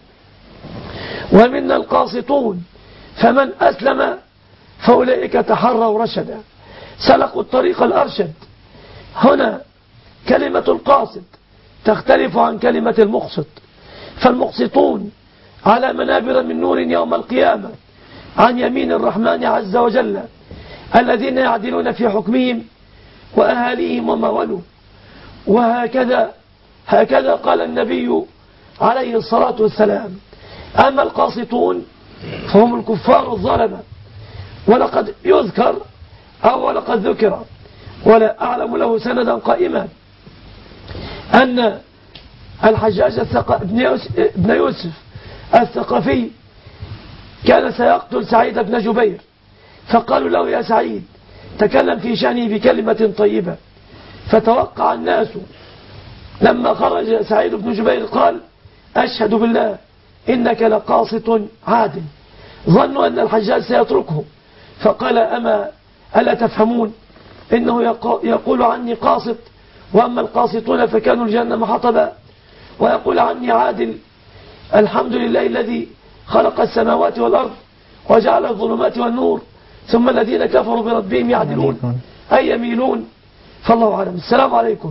ومنا القاسطون، فمن أسلم فأولئك تحروا رشدا، سلكوا الطريق الأرشد. هنا كلمة القاسط تختلف عن كلمة المقسط. فالمقسطون على منابر من نور يوم القيامة عن يمين الرحمن عز وجل، الذين يعدلون في حكمهم وأهاليهم وما ولوا. وهكذا هكذا قال النبي عليه الصلاة والسلام. أما القاسطون فهم الكفار الظلمة. ولقد يذكر أو ولقد ذكر ولا أعلم له سندا قائما أن الحجاج بن يوسف الثقفي كان سيقتل سعيد بن جبير، فقالوا له يا سعيد تكلم في شأنه بكلمة طيبة، فتوقع الناس لما خرج سعيد بن جبير قال أشهد بالله إنك لقاسط عادل. ظنوا أن الحجاج سيتركه، فقال أما ألا تفهمون إنه يقول عني قاسط، وأما القاسطون فكانوا الجنة حطبا، ويقول عني عادل. الحمد لله الذي خلق السماوات والأرض وجعل الظلمات والنور ثم الذين كفروا بربهم يعدلون أي يميلون. فالله أعلم. السلام عليكم.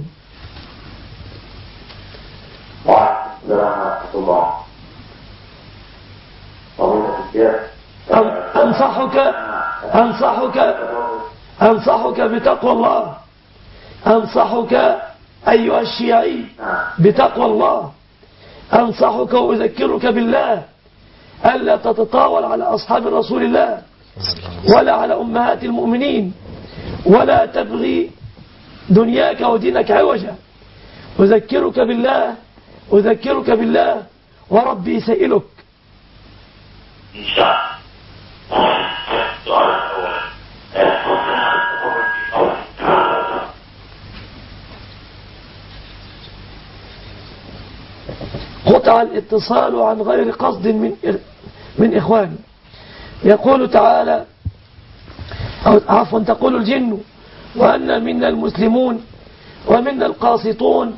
ورحمة الله. أنصحك أنصحك أنصحك بتقوى الله. أنصحك أيها الشيعي بتقوى الله. أنصحك وأذكرك بالله ألا تتطاول على أصحاب رسول الله ولا على أمهات المؤمنين، ولا تبغي دنياك ودينك عوجا. أذكرك بالله أذكرك بالله وربي سائلك. إن شاء الله. السؤال الأول قطع الاتصال عن غير قصد من من إخواني. يقول تعالى أو عفوا تقول الجن وأن منا المسلمون ومنا القاسطون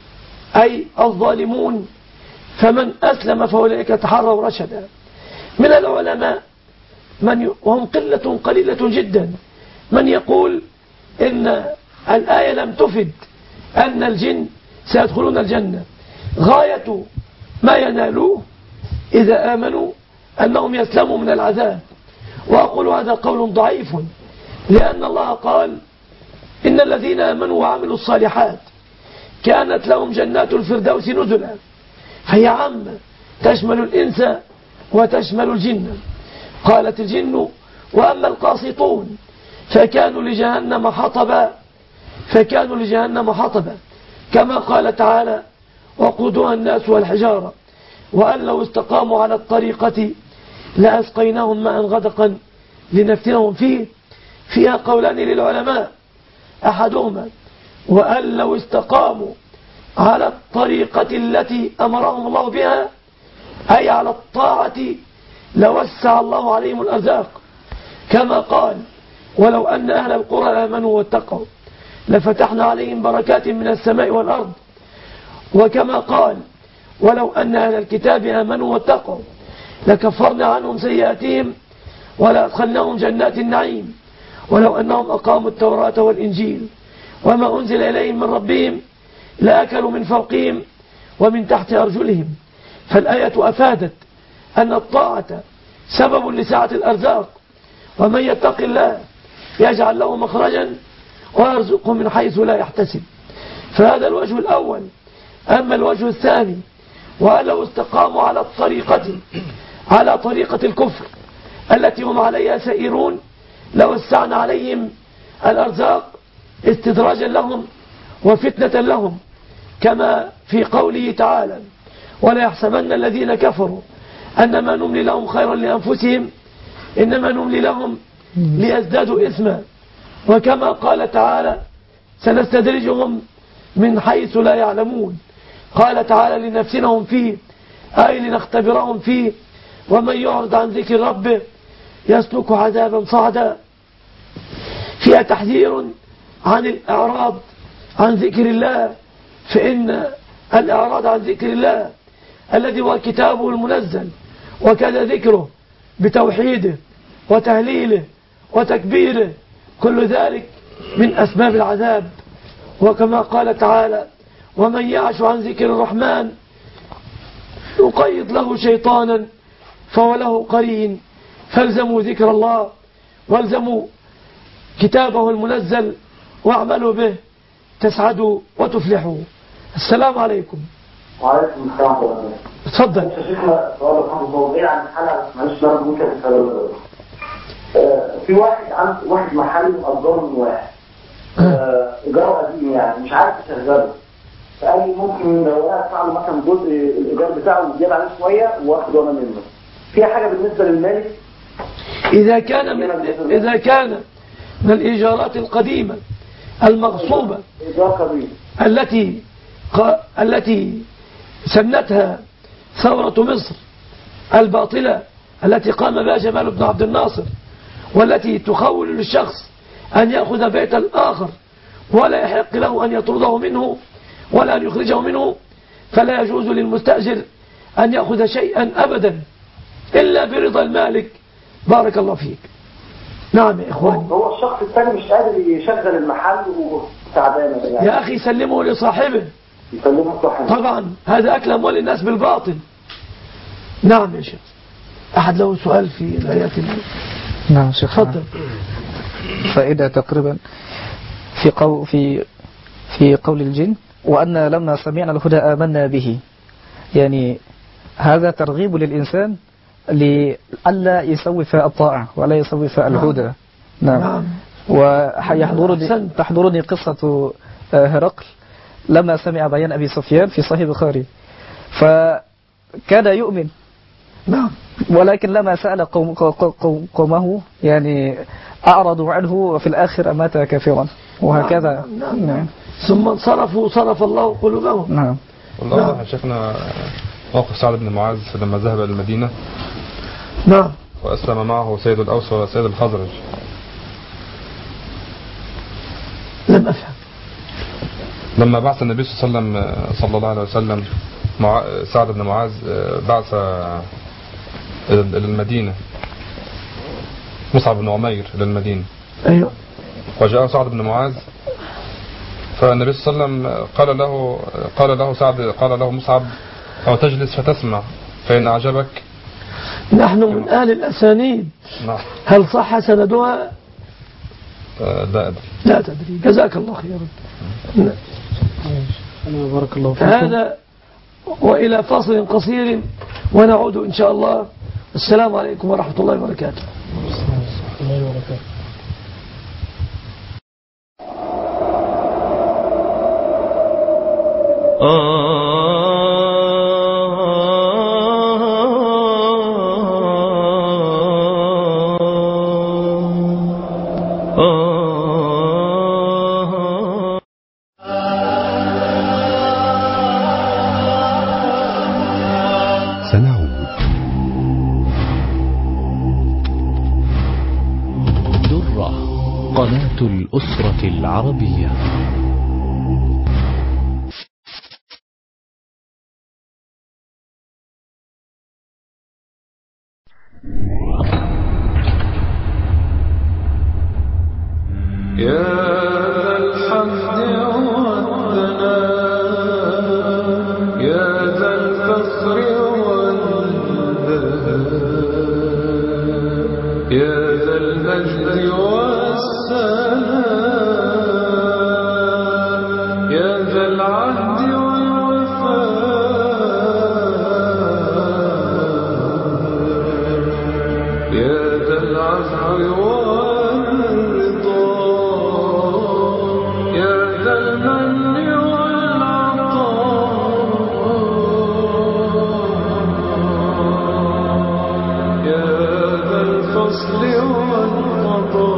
أي الظالمون، فمن أسلم فأولئك تحروا رشدا. من العلماء من وهم قلة قليلة جدا من يقول إن الآية لم تفد أن الجن سيدخلون الجنة، غاية ما ينالوه إذا آمنوا أنهم يسلموا من العذاب. وأقول هذا قول ضعيف، لأن الله قال إن الذين آمنوا وعملوا الصالحات كانت لهم جنات الفردوس نزلا، فهي عامة تشمل الإنس وتشمل الجن. قالت الجن وأما القاسطون فكانوا لجهنم حطبا فكانوا لجهنم حطبا كما قال تعالى وقودها الناس والحجارة وأن لو استقاموا على الطريقة لأسقيناهم ماء غدقا لنفتنهم فيه. فيها قولان للعلماء، أحدهما وأن لو استقاموا على الطريقة التي أمرهم الله بها أي على الطاعة لوسع الله عليهم الأرزاق، كما قال ولو أن أهل القرى آمنوا واتقوا لفتحنا عليهم بركات من السماء والأرض، وكما قال ولو أن أهل الكتاب آمنوا واتقوا لكفرنا عنهم سيئاتهم ولأدخلناهم جنات النعيم ولو أنهم أقاموا التوراة والإنجيل وما أنزل إليهم من ربهم لأكلوا من فوقهم ومن تحت أرجلهم. فالآية أفادت أن الطاعة سبب لسعة الأرزاق، ومن يتق الله يجعل له مخرجا ويرزقه من حيث لا يحتسب. فهذا الوجه الأول. أما الوجه الثاني وأن لو استقاموا على الطريقة على طريقة الكفر التي هم عليها سائرون لوسعنا عليهم الأرزاق استدراجا لهم وفتنة لهم، كما في قوله تعالى ولا يحسبن الذين كفروا أنما نملي لهم خيرا لأنفسهم إنما نملي لهم ليزدادوا إثما، وكما قال تعالى سنستدرجهم من حيث لا يعلمون. قال تعالى لنفتنهم فيه أي لنختبرهم فيه ومن يعرض عن ذكر ربه يسلك عذابا صعدا. فيها تحذير عن الإعراض عن ذكر الله، فإن الإعراض عن ذكر الله الذي هو كتابه المنزل وكذا ذكره بتوحيده وتهليله وتكبيره كل ذلك من أسباب العذاب. وكما قال تعالى ومن يعش عن ذكر الرحمن يقيض له شيطانا فهو له قرين. فالزموا ذكر الله والزموا كتابه المنزل واعملوا به تسعدوا وتفلحوا. السلام عليكم. وعليكم السلام ورحمة الله. اتفضل. شيخنا سؤال الحمد لله عن الحلقة معلش لا ممكن في واحد عند واحد محل أجار من واحد إيجاره قديم يعني مش عارف يشغله، فقال لي ممكن لو أنا أدفع له مثلا جزء الإيجار بتاعه وزيادة عليه شوية وآخد أنا منه. في حاجة بالنسبة للمالك؟ إذا كان من إذا كان من الإيجارات القديمة المغصوبة التي التي سنتها ثورة مصر الباطلة التي قام بها جمال بن عبد الناصر، والتي تخول للشخص أن يأخذ بيت الآخر ولا يحق له أن يطرده منه ولا أن يخرجه منه، فلا يجوز للمستأجر أن يأخذ شيئا أبدا إلا برضا المالك. بارك الله فيك. نعم يا إخواني. هو الشخص الثاني مش قادر يشغل المحل وتعبان يعني. يا أخي سلمه لصاحبه. يسلمه لصاحبه. طبعا هذا أكل أموال الناس بالباطل. نعم يا شيخ. أحد له سؤال في الآيات؟ نعم شيخ. تفضل. فائدة تقريبا في قول في في قول الجن وأن لما سمعنا الهدى آمنا به، يعني هذا ترغيب للإنسان لألا يسوف الطاعة ولا يسوف الهدى. نعم, نعم. ويحضرني تحضرني قصة هرقل لما سمع بيان أبي سفيان في صحيح البخاري، فكان يؤمن. نعم. ولكن لما سأل قوم قوم قومه يعني أعرضوا عنه وفي الآخر أمات كافرا وهكذا. نعم. نعم. نعم. ثم صرفوا صرف الله قلوبهم. نعم. والله نعم. شيخنا موقف سعد بن معاذ لما ذهب إلى المدينة. نعم. وأسلم معه سيد الأوس وسيد الخزرج. لم أفهم. لما بعث النبي صلى الله عليه وسلم صلى الله عليه وسلم مع سعد بن معاذ بعث إلى المدينة مصعب بن عمير إلى المدينة. أيوة. وجاء سعد بن معاذ فالنبي صلى الله عليه وسلم قال له قال له سعد قال له مصعب أو تجلس فتسمع فإن أعجبك. نحن من أهل الأسانيد. نعم. هل صح سندها؟ لا أدري. لا تدري. جزاك الله خيرا. أنا بارك الله فيكم. هذا وإلى فاصل قصير ونعود إن شاء الله. السلام عليكم ورحمة الله وبركاته. الله وبركاته. قناة الأسرة العربية. يا ذا الحمد والثناء يا ذا الفخر والبهاء يا ذا المجد والسلام يا ذا العهد والوفاء يا ذا العفو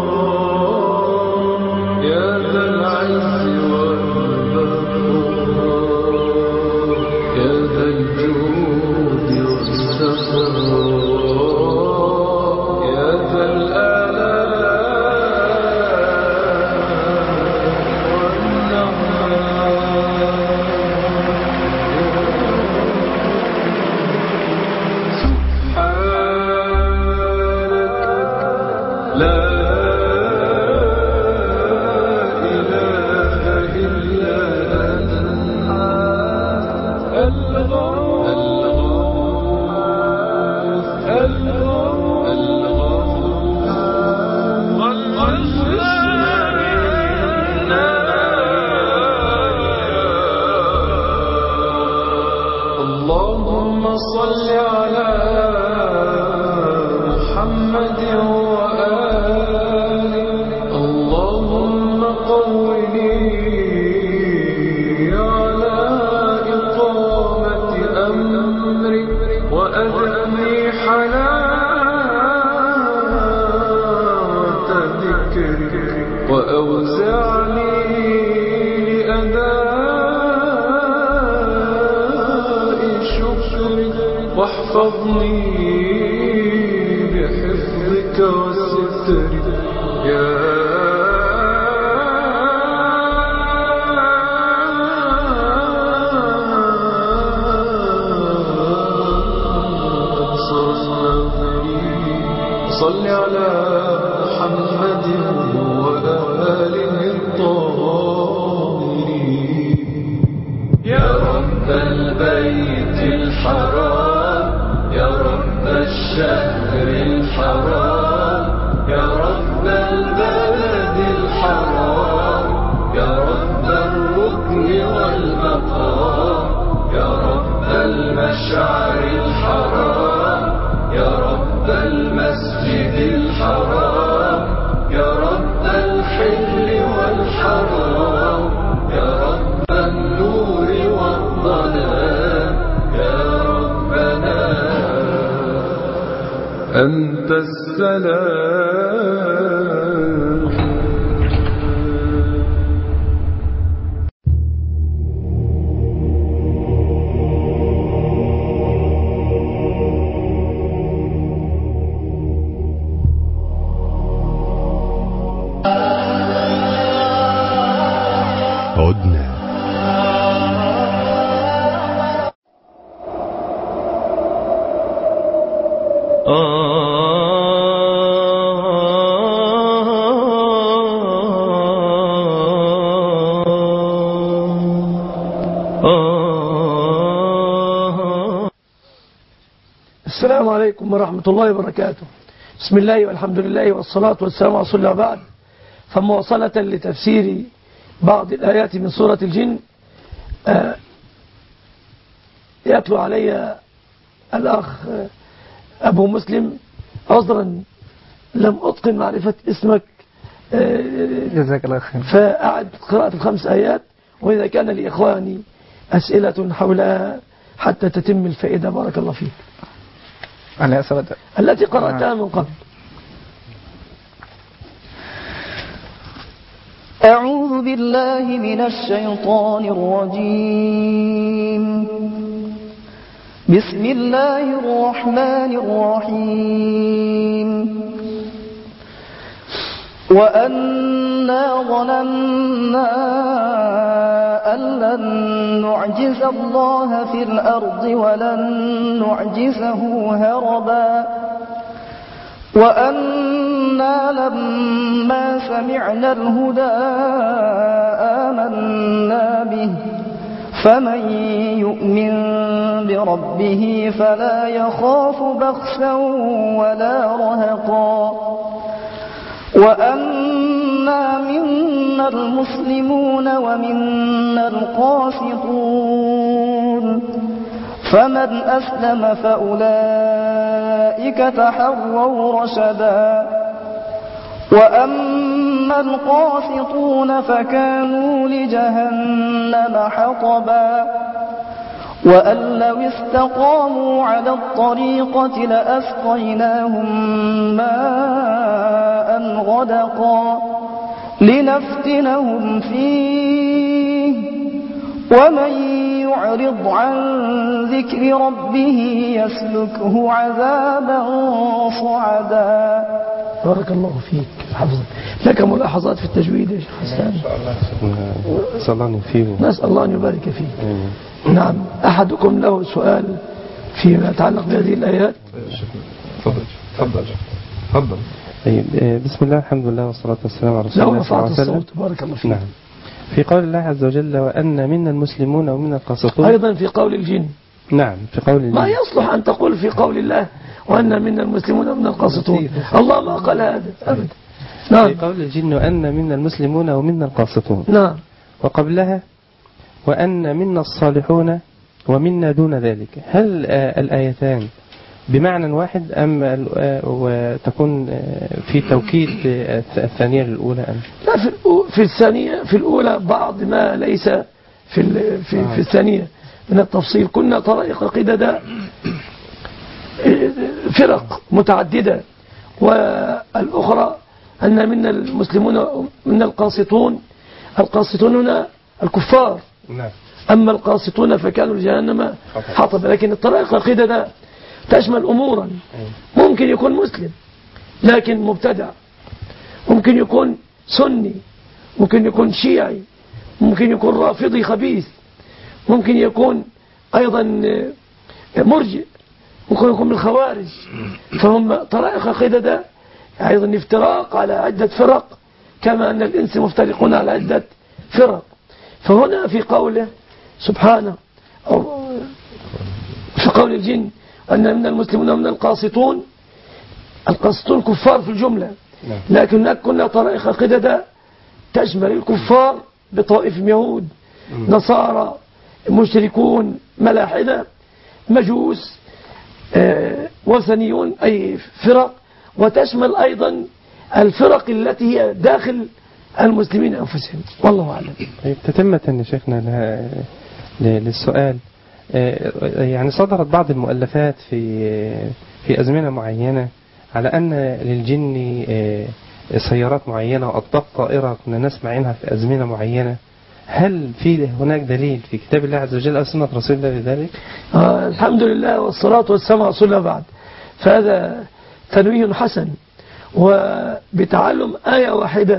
والعطاء يا ذا العز والبقاء واحفظني بحفظك وسترك يا صل على محمد وآله الطاهرين يا رب البيت الحرام يا رب الشهر الحرام يا رب البلد الحرام يا رب الركن والمقام يا رب المشعر الحرام يا رب المسجد الحرام يا رب الحل والحرام يا رب النور والظلام يا ربنا أنت السلام. عدنا السلام عليكم ورحمة الله وبركاته. بسم الله والحمد لله والصلاة والسلام على رسول الله بعد. فمواصلة لتفسير بعض الآيات من سورة الجن يتلو علي الأخ أبو مسلم. عذرا لم أتقن معرفة اسمك جزاك الله خير. فأعد قراءة الخمس آيات، وإذا كان لإخواني أسئلة حولها حتى تتم الفائدة. بارك الله فيك. على أسود التي قرأتها من قبل. أعوذ بالله من الشيطان الرجيم. بسم الله الرحمن الرحيم. وأنا ظننا أن لن نعجز الله في الأرض ولن نعجزه هربا وأنا لما سمعنا الهدى آمنا به فمن يؤمن بربه فلا يخاف بخسا ولا رهقا وأنا منا المسلمون ومنا القاسطون فمن أسلم فأولئك تحروا رشدا وأما القاسطون فكانوا لجهنم حطبا وأن لو استقاموا على الطريقة لأسقيناهم ماء غدقا لنفتنهم فيه ومن يعرض عن ذكر ربه يسلكه عذابا صعدا. بارك الله فيك. حفظ لك ملاحظات في التجويد يا شيخ حسان؟ نسأل الله أن يفيه. نسأل الله أن يبارك فيك. نعم. أحدكم له سؤال فيما يتعلق بهذه الآيات؟ تفضل تفضل تفضل. طيب بسم الله الحمد لله والصلاة والسلام على رسول الله صلى الله عليه وسلم. بارك الله فيك. نعم. في قول الله عز وجل وأن منا المسلمون ومنا القاسطون. أيضا في قول الجن. نعم في قول الجن. ما يصلح أن تقول في قول الله وأن منا المسلمون ومنا القاسطون. الله ما قال هذا أبدا. نعم. في قول الجن وأن منا المسلمون ومنا القاسطون. نعم. وقبلها وأن منا الصالحون ومنا دون ذلك. هل الآيتان بمعنى واحد أم وتكون في توكيد الثانية للأولى أم؟ لا، في في الثانية في الأولى بعض ما ليس في في, آه. في الثانية من التفصيل. كنا طرائق قددا فرق متعددة، والأخرى أن منا المسلمون ومنا القاسطون. القاسطون هنا الكفار. نعم. أما القاسطون فكانوا لجهنم حطب. لكن الطرائق القددا تشمل أمورا. ممكن يكون مسلم لكن مبتدع، ممكن يكون سني، ممكن يكون شيعي، ممكن يكون رافضي خبيث، ممكن يكون أيضا مرجئ، ممكن يكون من الخوارج. فهم طرائق قددة أيضا افتراق على عدة فرق، كما أن الإنس مفترقون على عدة فرق. فهنا في قوله سبحانه في قول الجن أن من المسلمون ومن القاسطون، القاسطون كفار في الجملة، لكن هناك كنا طرائق قددة تشمل الكفار بطائف يهود، نصارى، مشركون، ملاحدة، مجوس، آه، وثنيون، أي فرق، وتشمل أيضا الفرق التي هي داخل المسلمين أنفسهم. والله أعلم. طيب تتمة يا شيخنا للسؤال، يعني صدرت بعض المؤلفات في في أزمنة معينة على أن للجن سيارات معينة وأطباق طائرة كنا نسمع عنها في أزمنة معينة. هل في هناك دليل في كتاب الله عز وجل أو سنة رسول الله لذلك؟ آه الحمد لله والصلاة والسلام على رسول الله. بعد فهذا تنويه حسن، وبتعلم آية واحدة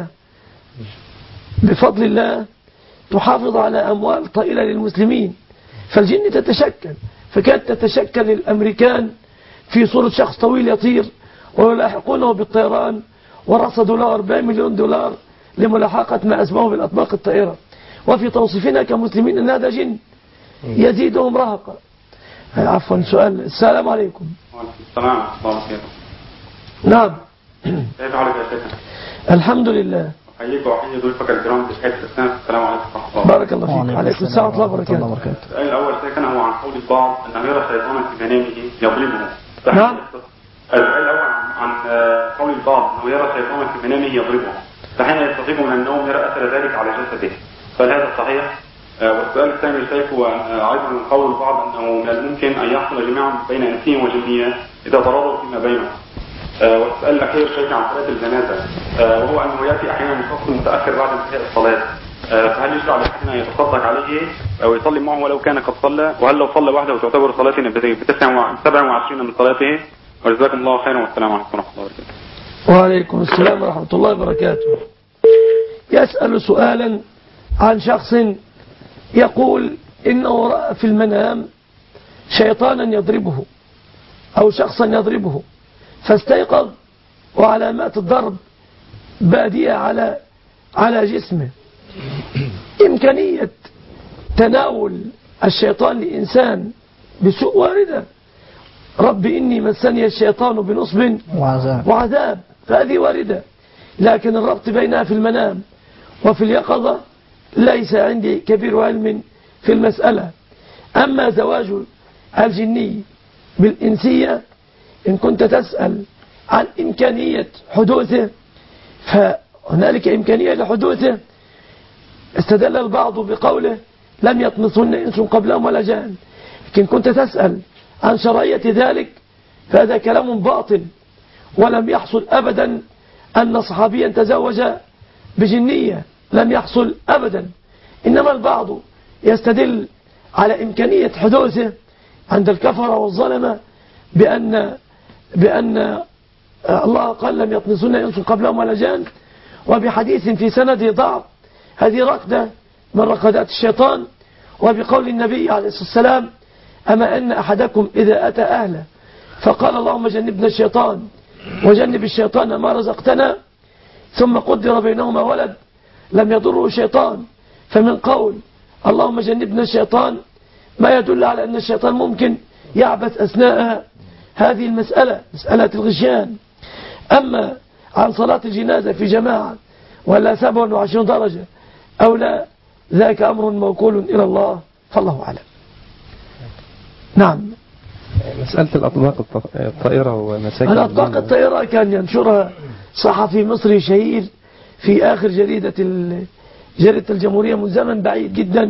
بفضل الله تحافظ على أموال طائلة للمسلمين. فالجن تتشكل، فكانت تتشكل الأمريكان في صورة شخص طويل يطير ويلاحقونه بالطيران، ورصدوا له أربعين مليون دولار لملاحقة ما أسموه بالأطباق الطائرة. وفي توصيفنا كمسلمين أن هذا جن يزيدهم رهقا. عفوا سؤال. السلام عليكم. وعليكم السلام ورحمة الله وبركاته. نعم. كيف حالك يا شيخنا؟ الحمد لله. أحييك وأحيي ضيوفك الكرام في حياة الإسلام. السلام عليكم ورحمة الله. بارك الله فيك. عليكم السلام ورحمة الله وبركاته. السؤال الأول شيخنا هو عن قول البعض أنه يرى شيطانا في منامه يضربه. نعم. السؤال الأول عن قول البعض أنه يرى شيطانا في منامه يضربه، فحين يستيقظ من النوم يرى أثر ذلك على جسده، فهل هذا صحيح؟ والسؤال الثاني شيخ هو أيضا من قول البعض أنه من الممكن أن يحصل جماع بين إنسية وجنية إذا تراضوا فيما بينهم. والسؤال الأخير شيخ عن صلاة الجنازة، وهو أنه يأتي أحيانا شخص متأخر بعد انتهاء الصلاة، فهل يشرع لأحدنا أن يتصدق عليه أو يصلي معه ولو كان قد صلى؟ وهل لو صلى وحده تعتبر صلاته بتسعة وعشرين من صلاته؟ وجزاكم الله خيرا والسلام عليكم ورحمة الله وبركاته. وعليكم السلام ورحمة الله وبركاته. يسأل سؤالا عن شخص يقول إنه رأى في المنام شيطانا يضربه أو شخصا يضربه، فاستيقظ وعلامات الضرب بادية على على جسمه. إمكانية تناول الشيطان لإنسان بسوء واردة. رب إني مسني الشيطان بنصب وعذاب, وعذاب فهذه واردة، لكن الربط بينها في المنام وفي اليقظة ليس عندي كبير علم في المسألة. أما زواج الجني بالإنسية، إن كنت تسأل عن إمكانية حدوثه فهنالك إمكانية لحدوثه. استدل البعض بقوله لم يطمثن إنس قبلهم ولا جان، لكن كنت تسأل عن شرعية ذلك فهذا كلام باطل، ولم يحصل أبدا أن صحابيا تزوج بجنية، لم يحصل أبدا. إنما البعض يستدل على إمكانية حدوثه عند الكفرة والظلمة بأن بأن الله قال لم يطمثن إنس قبلهم ولا جان، وبحديث في سنده ضعف، هذه رقدة من رقدات الشيطان. وبقول النبي عليه الصلاة والسلام أما أن أحدكم إذا أتى أهله فقال اللهم جنبنا الشيطان وجنب الشيطان ما رزقتنا، ثم قدر بينهما ولد لم يضره شيطان، فمن قول اللهم جنبنا الشيطان ما يدل على أن الشيطان ممكن يعبث أثناء هذه المسألة، مسألة الغشيان. أما عن صلاة الجنازة في جماعة ولا سبعة وعشرين درجة أو لا، ذاك أمر موكول إلى الله، فالله أعلم. نعم. مسألة الأطباق الطائرة ومساكن الأطباق الطائرة كان ينشرها صحفي مصري شهير في آخر جريدة جريدة الجمهورية من زمن بعيد جدا،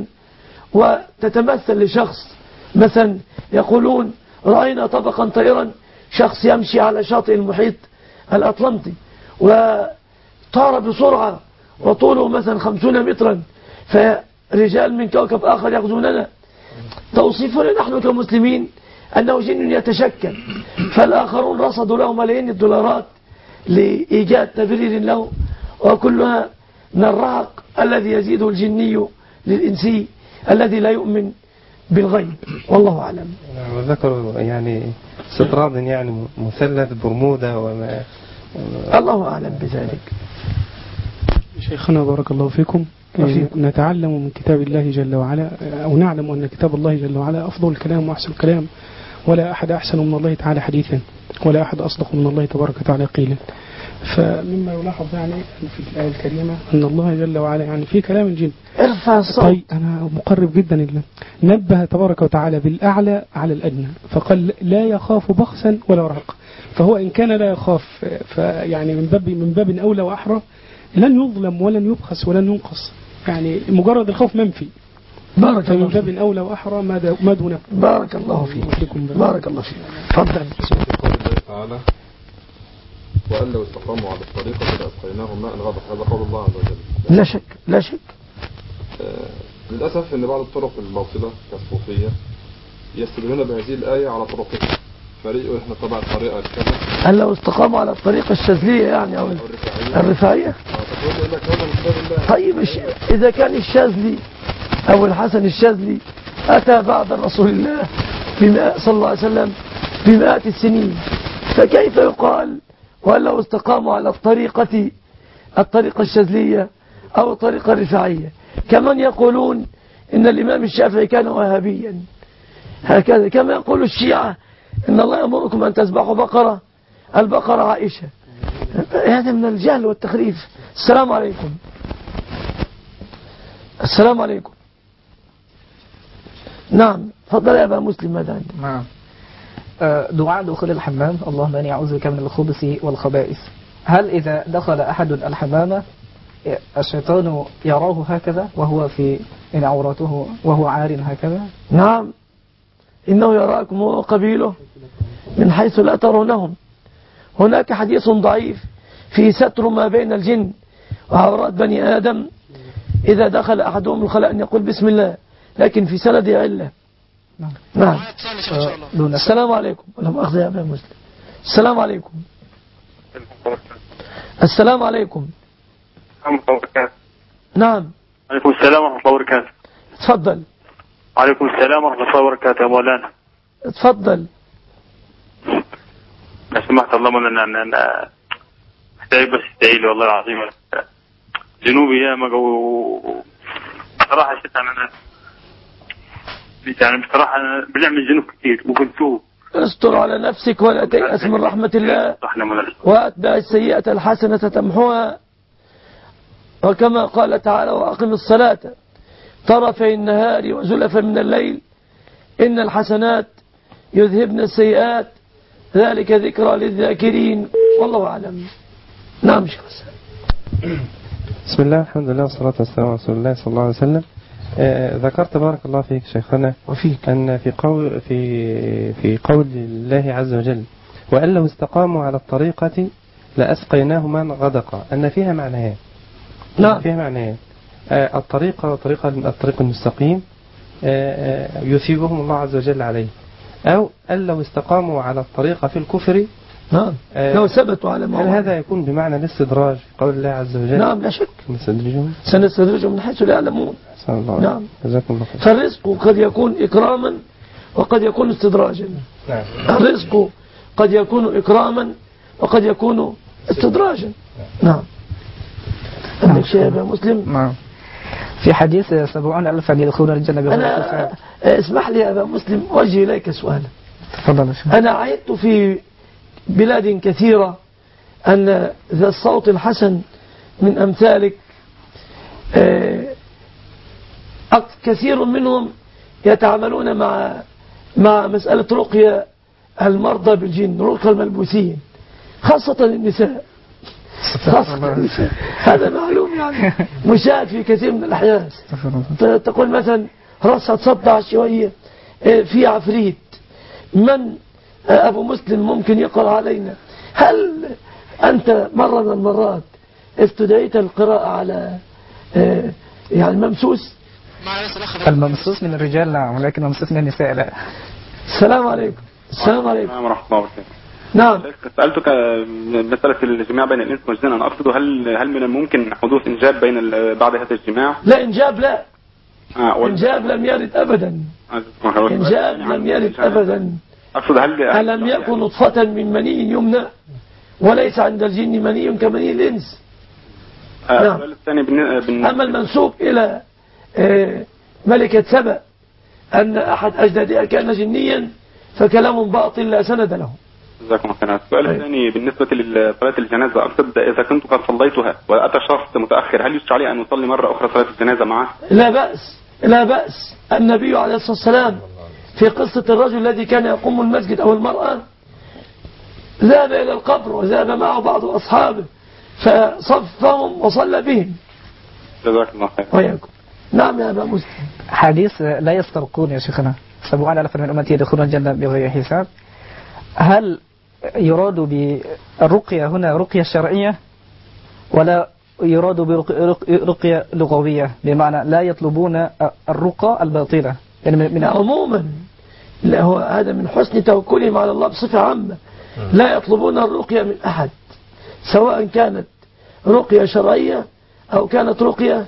وتتمثل لشخص مثلا يقولون رأينا طبقا طائرا، شخص يمشي على شاطئ المحيط الأطلنطي وطار بسرعة وطوله مثلا خمسون مترا، فرجال من كوكب آخر يغزوننا. توصيفنا نحن كمسلمين أنه جن يتشكل، فالآخرون رصدوا له ملايين الدولارات لإيجاد تبرير له، وكلها من الرهق الذي يزيده الجني للإنسي الذي لا يؤمن بالغيب، والله أعلم. وذكروا يعني استطراد يعني مثلث برمودا وما الله أعلم بذلك. شيخنا بارك الله فيكم، نتعلم من كتاب الله جل وعلا، أو نعلم أن كتاب الله جل وعلا أفضل الكلام وأحسن الكلام، ولا أحد أحسن من الله تعالى حديثا، ولا أحد أصدق من الله تبارك وتعالى قيلا. فمما يلاحظ يعني في الآية الكريمة أن الله جل وعلا يعني في كلام الجن ارفع الصوت. طيب أنا مقرب جدا لله، نبه تبارك وتعالى بالأعلى على الأدنى، فقال لا يخاف بخسا ولا رهق. فهو إن كان لا يخاف فيعني من باب من باب أولى وأحرى لن يظلم ولن يبخس ولن ينقص، يعني مجرد الخوف منفي. بارك الله من باب أولى وأحرى ما دونه. بارك الله فيك. بارك الله فيك. تفضل. قول الله تعالى وأن لو استقاموا على الطريقة لأسقيناهم ماء غدق، هذا قول الله عز وجل. لا شك لا شك. آه للأسف أن بعض الطرق الباطلة كالصوفية يستدلون بهذه الآية على طرقهم، فريق إحنا طبعا الطريقة كذا. هل لو استقاموا على الطريقة الشاذلية يعني أو الرفاعية؟ طيب إذا كان الشاذلي أو الحسن الشاذلي أتى بعد رسول الله صلى الله عليه وسلم بمئات السنين، فكيف يقال وهل لو استقاموا على الطريقة الطريقة الشاذلية أو الطريقة الرفاعية؟ كمن يقولون إن الإمام الشافعي كان وهابيا، هكذا كما يقول الشيعة إن الله يأمركم أن تذبحوا بقرة، البقرة عائشة. هذا من الجهل والتخريف. السلام عليكم. السلام عليكم. نعم تفضل يا أبا مسلم، ماذا عندك؟ نعم. دعاء دخول الحمام، اللهم اني اعوذ بك من الخبث والخبائث. هل اذا دخل احد الحمام الشيطان يراه هكذا وهو في إن عورته وهو عار هكذا؟ نعم، إنه يراكم هو وقبيله من حيث لا ترونهم. هناك حديث ضعيف في ستر ما بين الجن وعورات بني آدم إذا دخل أحدهم الخلاء أن يقول بسم الله، لكن في سند علة. نعم. نعم. السلام عليكم. ولا مؤاخذة يا أبا مسلم. السلام عليكم. السلام عليكم. نعم. عليكم السلام ورحمة الله وبركاته. تفضل. عليكم السلام ورحمة الله وبركاته يا مولانا. تفضل. لو سمحت الله مولانا أنا أنا محتاج بس تدعي لي والله العظيم. جنوبي يا مجو بصراحة شفت أنا يعني بصراحة أنا بنعمل جنوب كتير وبنتوب. استر على نفسك ولا تيأس من رحمة الله، وأتبع السيئة الحسنة تمحوها، وكما قال تعالى وأقم الصلاة طرفي النهار وزلفا من الليل إن الحسنات يذهبن السيئات ذلك ذكرى للذاكرين، والله أعلم. نعم شيخ. بسم الله الحمد لله والصلاة والسلام على رسول الله صلى الله عليه وسلم. آه ذكرت بارك الله فيك شيخنا وفيك أن في قول في في قول الله عز وجل وأن لو استقاموا على الطريقة لأسقيناهم ماء غدقا، أن فيها معنيان. نعم. فيها معنيان. آه الطريقة طريقة الطريق المستقيم آه يثيبهم الله عز وجل عليه، أو أن لو استقاموا على الطريقة في الكفر. نعم. آه لو ثبتوا على ما هل هذا يكون بمعنى الاستدراج في قول الله عز وجل؟ نعم لا شك. نستدرجهم سنستدرجهم من حيث لا يعلمون. الله. نعم. جزاكم الله خير. فالرزق قد يكون إكراما وقد يكون استدراجا. نعم. الرزق قد يكون إكراما وقد يكون استدراجا. نعم. عندك شيء يا أبا مسلم؟ نعم. في حديث سبعون ألفا يدخلون الجنة بغير حساب. أنا اسمح لي يا أبا مسلم أوجه إليك سؤالا. تفضل. أنا عيدت في بلاد كثيرة أن ذا الصوت الحسن من أمثالك كثير منهم يتعاملون مع مع مسألة رقية المرضى بالجن، رقية الملبوسين، خاصة النساء. خاصة النساء. هذا معلوم يعني مشاهد في كثير من الأحيان. تقول مثلا رأسها تصدع شوية في عفريت، من أبو مسلم ممكن يقرأ علينا؟ هل أنت مرة من المرات افتديت القراءة على يعني ممسوس؟ الممسوس من الرجال نعم، ولكن ممسوس من النساء لا. السلام عليكم. السلام عليكم. السلام ورحمة الله وبركاته. نعم. سألتك مسألة الجماع بين الإنس والجن، أنا أقصد هل هل من الممكن حدوث إنجاب بين بعد هذا الجماع؟ لا إنجاب لا. آه إنجاب لم يرد أبدا. إنجاب لم يرد أبدا. أقصد هل ألم يكن نطفة من مني يمنى وليس عند الجن مني كمني الإنس. آه نعم. الثاني بالن... أما المنسوب إلى آه ملكة سبأ أن أحد أجدادها كان جنيا فكلام باطل لا سند له. جزاكم الله خيرا. السؤال الثاني بالنسبة لصلاة الجنازة، أقصد إذا كنت قد صليتها وأتى شخص متأخر هل يشرع لي أن أصلي مرة أخرى صلاة الجنازة معه؟ لا بأس لا بأس. النبي عليه الصلاة والسلام في قصة الرجل الذي كان يقوم المسجد أو المرأة ذهب إلى القبر وذهب معه بعض أصحابه فصفهم وصلى بهم. جزاك الله خير. وياكم. نعم يا أبا مسلم. حديث لا يسترقون يا شيخنا سبعون ألفا من أمتي يدخلون الجنة بغير حساب، هل يراد بالرقية هنا رقية شرعية ولا يراد برقية لغوية، بمعنى لا يطلبون الرقى الباطلة يعني من عموما؟ لا، هو هذا من حسن توكلهم على الله بصفة عامة. لا يطلبون الرقية من أحد سواء كانت رقية شرعية أو كانت رقية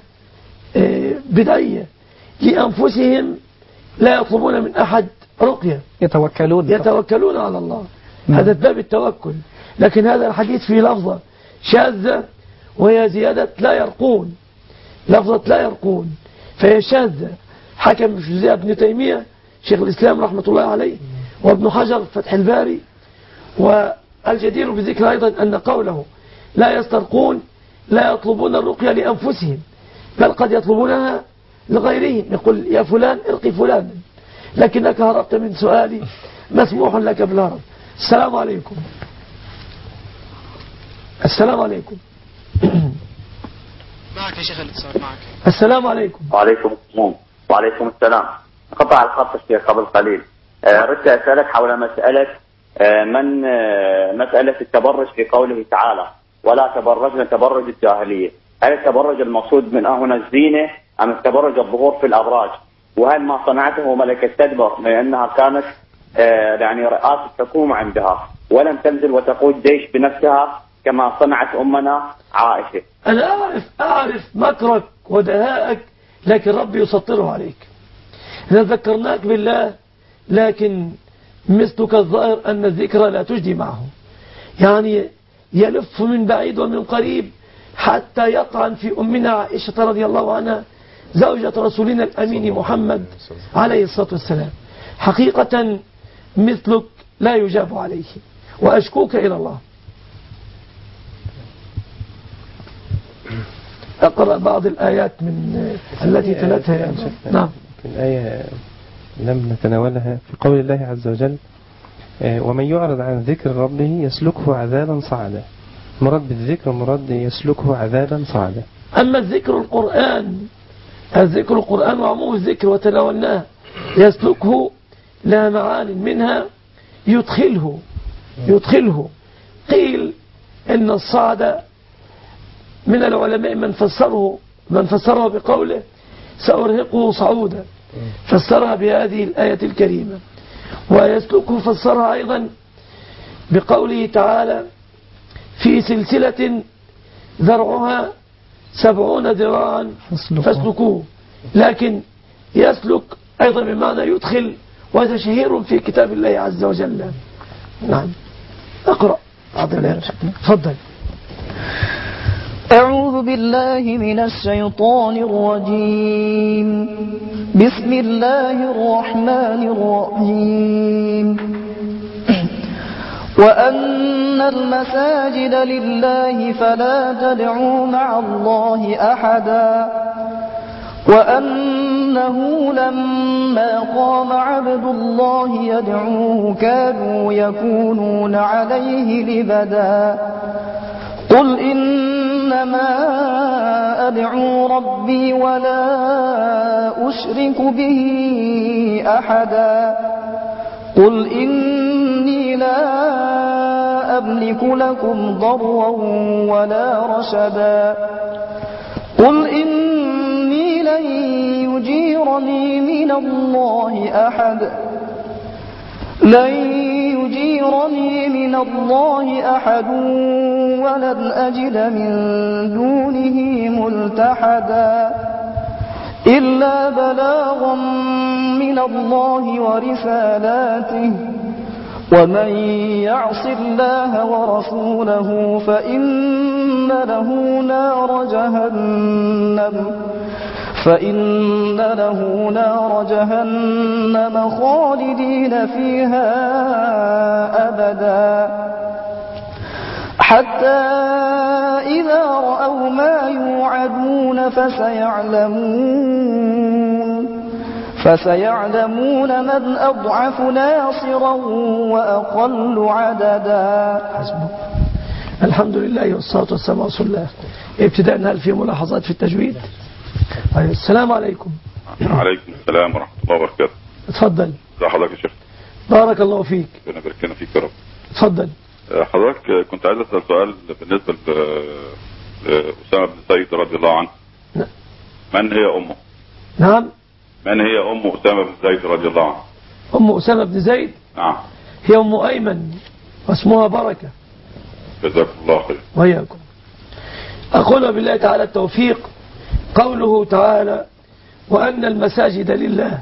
بدعية. لأنفسهم لا يطلبون من أحد رقية، يتوكلون يتوكلون على الله. هذا باب التوكل. لكن هذا الحديث فيه لفظة شاذة وهي زيادة لا يرقون، لفظة لا يرقون فهي شاذة. حكم بجزاء ابن تيمية شيخ الإسلام رحمة الله عليه وابن حجر فتح الباري. والجدير بذكر أيضا أن قوله لا يسترقون لا يطلبون الرقية لأنفسهم بل قد يطلبونها لغيرهم، يقول يا فلان ارقي فلانا، لكنك هربت من سؤالي مسموح لك بالهرب. السلام عليكم. السلام عليكم. معك يا شيخ الاتصال معك. السلام عليكم. وعليكم السلام. وعليكم السلام. قطع الخط الشيخ قبل قليل. أردت أسألك حول مسألة من مسألة التبرج في قوله تعالى ولا تبرجنا تبرج الجاهلية، هل التبرج المقصود من هنا الزينة أم التبرج الظهور في الأبراج؟ وهل ما صنعته ملكة تدبر لأنها كانت يعني رئاسة حكومة عندها ولم تنزل وتقود جيش بنفسها كما صنعت أمنا عائشة؟ أنا أعرف أعرف مكرك ودهائك لكن ربي يسطره عليك. إذا ذكرناك بالله لكن مثلك الظاهر أن الذكرى لا تجدي معه، يعني يلف من بعيد ومن قريب حتى يطعن في أمنا عائشة رضي الله عنها زوجة رسولنا الأمين محمد عليه الصلاة والسلام. حقيقة مثلك لا يجاب عليه وأشكوك إلى الله. أقرأ بعض الآيات من التي تلتها. نعم. الآية لم نتناولها في قول الله عز وجل ومن يعرض عن ذكر ربه يسلكه عذابا صعدا. مراد بالذكر مراد يسلكه عذابا صعدا. أما الذكر القرآن الذكر القرآن وعموم الذكر وتناولناه يسلكه لا معان منها يدخله يدخله قيل إن الصعد من العلماء من فسره من فسره بقوله سأرهقه صعودا، فسرها بهذه الآية الكريمة. ويسلكه فسرها أيضا بقوله تعالى في سلسلة ذرعها سبعون ذراعا فاسلكوه، لكن يسلك أيضا بمعنى يدخل، وهذا شهير في كتاب الله عز وجل. نعم. أقرأ بعض الآيات. تفضل. أعوذ بالله من الشيطان الرجيم. بسم الله الرحمن الرحيم. وأن المساجد لله فلا تدعوا مع الله أحدا وأنه لما قام عبد الله يدعوه كانوا يكونون عليه لبدا قل إنما أدعو ربي ولا أشرك به أحدا قل إني لا أملك لكم ضرا ولا رشدا قل إني لن يجيرني من الله أحد لن يجيرني من الله أحد ولن أجد من دونه ملتحدا إلا بلاغا من الله ورسالاته ومن يعص الله ورسوله فإن له نار جهنم فإن له نار جهنم خالدين فيها أبدا حتى إذا رأوا ما يوعدون فسيعلمون فسيعلمون من أضعف ناصرا وأقل عددا. حسبك. الحمد لله والصلاة والسلام على رسول الله. ابتداء هل في ملاحظات في التجويد؟ السلام عليكم. وعليكم السلام ورحمة الله وبركاته. اتفضل. ازي حضرتك يا شيخ؟ بارك الله فيك. ربنا يبارك لنا فيك يا رب. اتفضل. حضرتك كنت عايز اسال سؤال بالنسبه لأسامة بن زيد رضي الله عنه. نعم. من هي امه؟ نعم. من هي ام أسامة بن زيد رضي الله عنه؟ ام أسامة بن زيد؟ نعم. هي ام ايمن واسمها بركة. جزاكم الله خير. وإياكم. أقول بالله تعالى التوفيق. قوله تعالى وأن المساجد لله.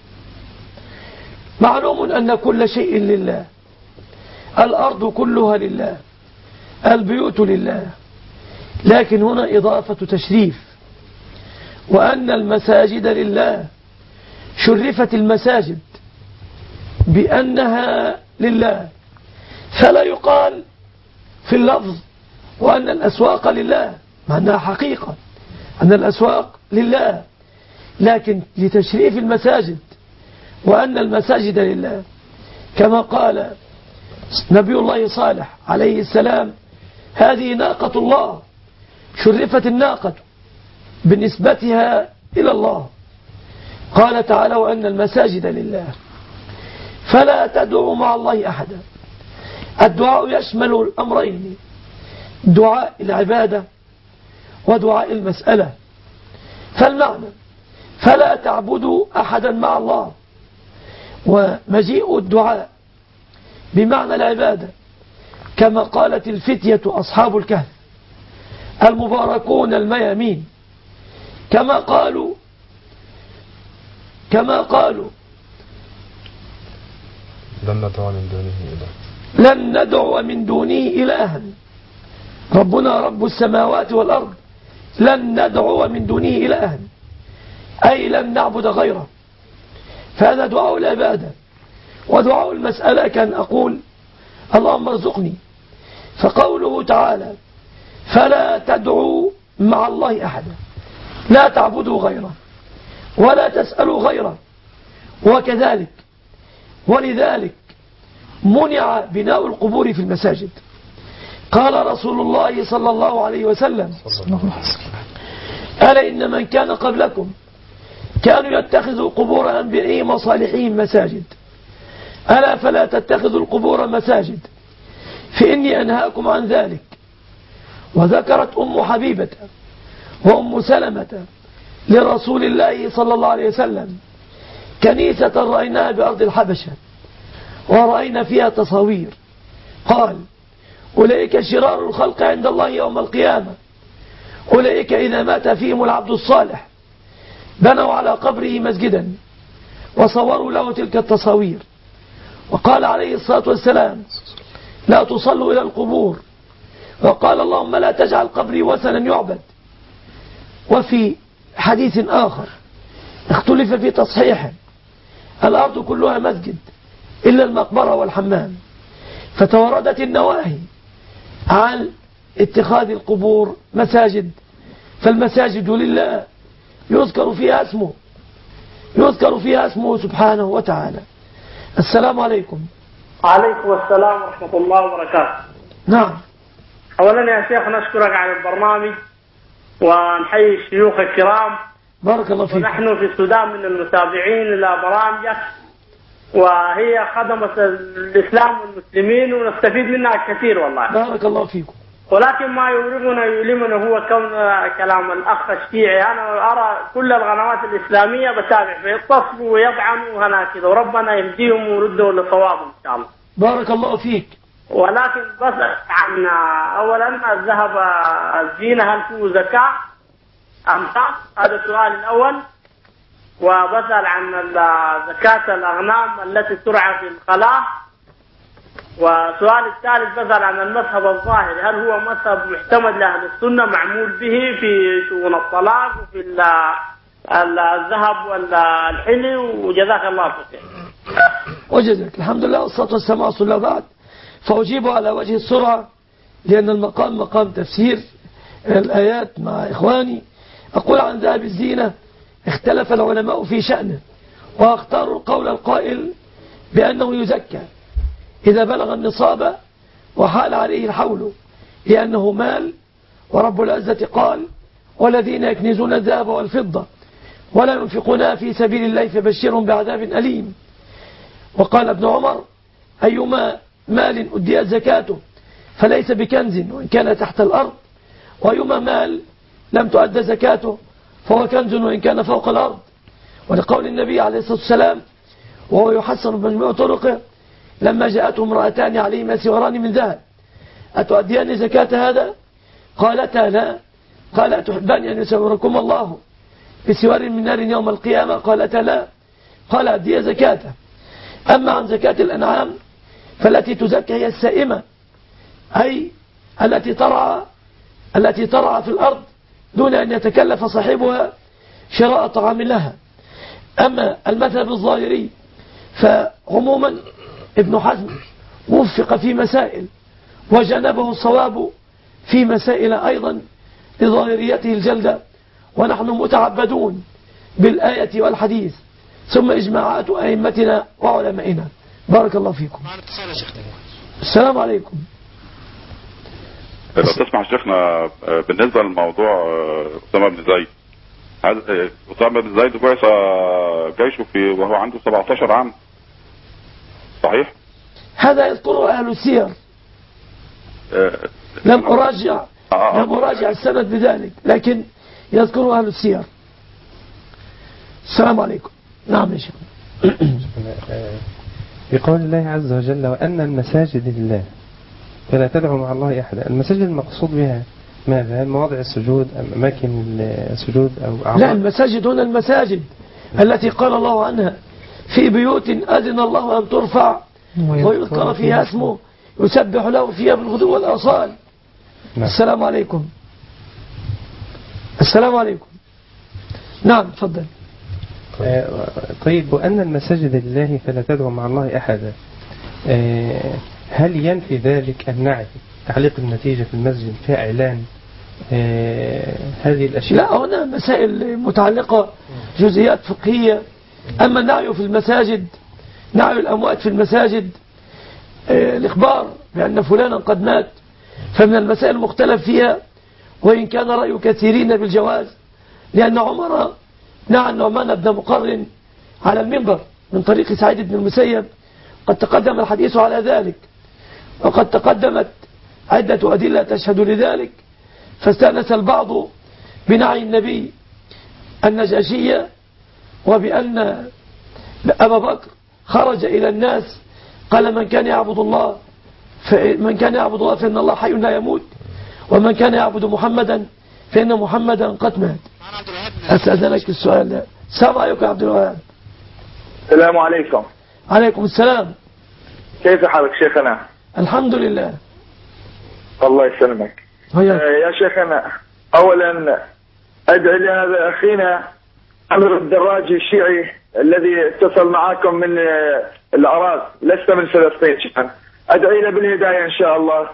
معلوم أن كل شيء لله. الأرض كلها لله، البيوت لله، لكن هنا إضافة تشريف. وأن المساجد لله، شرفت المساجد بأنها لله، فلا يقال في اللفظ وأن الأسواق لله، مع أنها حقيقة أن الأسواق لله، لكن لتشريف المساجد وأن المساجد لله، كما قال نبي الله صالح عليه السلام هذه ناقة الله، شرفت الناقة بنسبتها إلى الله. قال تعالى وأن المساجد لله فلا تدعوا مع الله أحدا. الدعاء يشمل الأمرين، دعاء العبادة ودعاء المسألة. فالمعنى فلا تعبدوا أحدا مع الله، ومجيء الدعاء بمعنى العبادة، كما قالت الفتية أصحاب الكهف المباركون الميامين، كما قالوا كما قالوا لن ندعو من دونه إله لن ندعو من دونه إلها ربنا رب السماوات والأرض لن ندعو من دونه إلها، أي لن نعبد غيره. فهذا دعاء العبادة. ودعاء المسألة كان أقول اللهم ارزقني. فقوله تعالى فلا تدعوا مع الله أحدا، لا تعبدوا غيره ولا تسألوا غيره. وكذلك ولذلك منع بناء القبور في المساجد. قال رسول الله صلى الله عليه وسلم ألا إن من كان قبلكم كانوا يتخذوا قبور أنبيائهم وصالحين مساجد، ألا فلا تتخذوا القبور مساجد فإني أنهاكم عن ذلك. وذكرت أم حبيبة وأم سلمة لرسول الله صلى الله عليه وسلم كنيسة رأيناها بأرض الحبشة ورأينا فيها تصاوير. قال أولئك شرار الخلق عند الله يوم القيامة، أولئك إذا مات فيهم العبد الصالح بنوا على قبره مسجدا وصوروا له تلك التصاوير. وقال عليه الصلاة والسلام لا تصلوا إلى القبور، وقال اللهم لا تجعل قبري وثنا يعبد. وفي حديث آخر اختلف في تصحيحه الأرض كلها مسجد إلا المقبرة والحمام، فتوردت النواهي عن اتخاذ القبور مساجد. فالمساجد لله يذكر فيها اسمه يذكر فيها اسمه سبحانه وتعالى. السلام عليكم. وعليكم السلام ورحمة الله وبركاته. نعم. أولا يا شيخ نشكرك على البرنامج ونحيي الشيوخ الكرام. بارك الله فيك. ونحن في السودان من المتابعين لبرامجك، وهي خدمت الإسلام والمسلمين ونستفيد منها كثير والله. بارك الله فيكم. ولكن ما يورغنا يؤلمنا هو كون كلام الأخ الشيعي. أنا أرى كل القنوات الإسلامية بتابع فيتصلوا ويطعنوا هنا كذا، وربنا يهديهم ويردهم لصواب إن شاء الله. بارك الله فيك. ولكن بس عن أولا الذهب الزينة هل فيه زكاة أم لا؟ هذا السؤال الأول. وبسأل عن زكاة الأغنام التي ترعى في الخلاء. وسؤال الثالث بسأل عن المذهب الظاهري، هل هو مذهب معتمد لأهل السنة معمول به في شؤون الطلاق وفي الذهب والحلي؟ وجزاك الله خير. وجزاك الحمد لله والصلاة والسلام على رسول الله. بعد فأجيب على وجه السرعة لأن المقام مقام تفسير الآيات مع إخواني. أقول عن ذهب الزينة اختلف العلماء في شأنه، واختاروا القول القائل بأنه يزكى إذا بلغ النصاب وحال عليه الحول، لأنه مال، ورب العزة قال: والذين يكنزون الذهب والفضة ولا ينفقونها في سبيل الله فبشرهم بعذاب أليم. وقال ابن عمر: أيما مال أديت زكاته فليس بكنز وإن كان تحت الأرض، وأيما مال لم تؤد زكاته فهو كنز وإن كان فوق الأرض. ولقول النبي عليه الصلاة والسلام وهو يحسن بمجموع طرقه: لما جاءته امرأتان عليهما سواران من ذهب أتؤديان زكاة هذا؟ قالتا لا. قال: أتحبان أن يسوركم الله بسوار من نار يوم القيامة؟ قالتا لا. قال: أدي زكاته. أما عن زكاة الأنعام فالتي تزكى هي السائمة، أي التي ترعى التي ترعى في الأرض دون أن يتكلف صاحبها شراء طعام لها. أما المذهب الظاهري فعموما ابن حزم وفق في مسائل وجنبه الصواب في مسائل أيضا لظاهريته الجلدة، ونحن متعبدون بالآية والحديث ثم إجماعات أئمتنا وعلمائنا. بارك الله فيكم. السلام عليكم. لو تسمع شيخنا بالنسبة للموضوع أسامة بن زيد، أسامة بن زيد بعث جيشه في وهو عنده سبعة عشر عام، صحيح؟ هذا يذكره أهل السير. أه لم أراجع أه لم أراجع السند بذلك، لكن يذكره أهل السير. السلام عليكم. نعم يا شيخ. بقول الله عز وجل: وأن المساجد لله فلا تدعوا مع الله أحدا. المساجد المقصود بها ماذا؟ مواضع السجود أم أماكن السجود أو أعمال؟ لا، المساجد هنا المساجد التي قال الله عنها: في بيوت أذن الله أن ترفع ويذكر فيها اسمه يسبح له فيها بالغدو والآصال. السلام عليكم. السلام عليكم. نعم تفضل. طيب، وأن المساجد لله فلا تدعوا مع الله أحدا، هل ينفي ذلك النعي تعليق النتيجة في المسجد في إعلان هذه الأشياء؟ لا، هنا مسائل متعلقة جزئيات فقهية. أما النعي في المساجد، نعي الأموات في المساجد، الإخبار بأن فلانا قد مات، فمن المسائل المختلف فيها، وإن كان رأي كثيرين بالجواز، لأن عمر نعى النعمان بن مقرن على المنبر من طريق سعيد بن المسيب، قد تقدم الحديث على ذلك، وقد تقدمت عدة أدلة تشهد لذلك، فاستأنس البعض بنعي النبي النجاشية، وبأن أبا بكر خرج إلى الناس قال: من كان يعبد الله من كان يعبد الله فإن الله حي لا يموت، ومن كان يعبد محمدا فإن محمدا قد مات. أستأذنك السؤال ده. السلام عليكم يا عبد الوهاب. السلام عليكم. عليكم السلام. كيف حالك شيخنا؟ الحمد لله. الله يسلمك. آه يا شيخنا، أولا أدعي لهذا أخينا عمرو الدراجي الشيعي الذي اتصل معكم من العراق، لست من فلسطين شيخنا، أدعي له بالهداية إن شاء الله.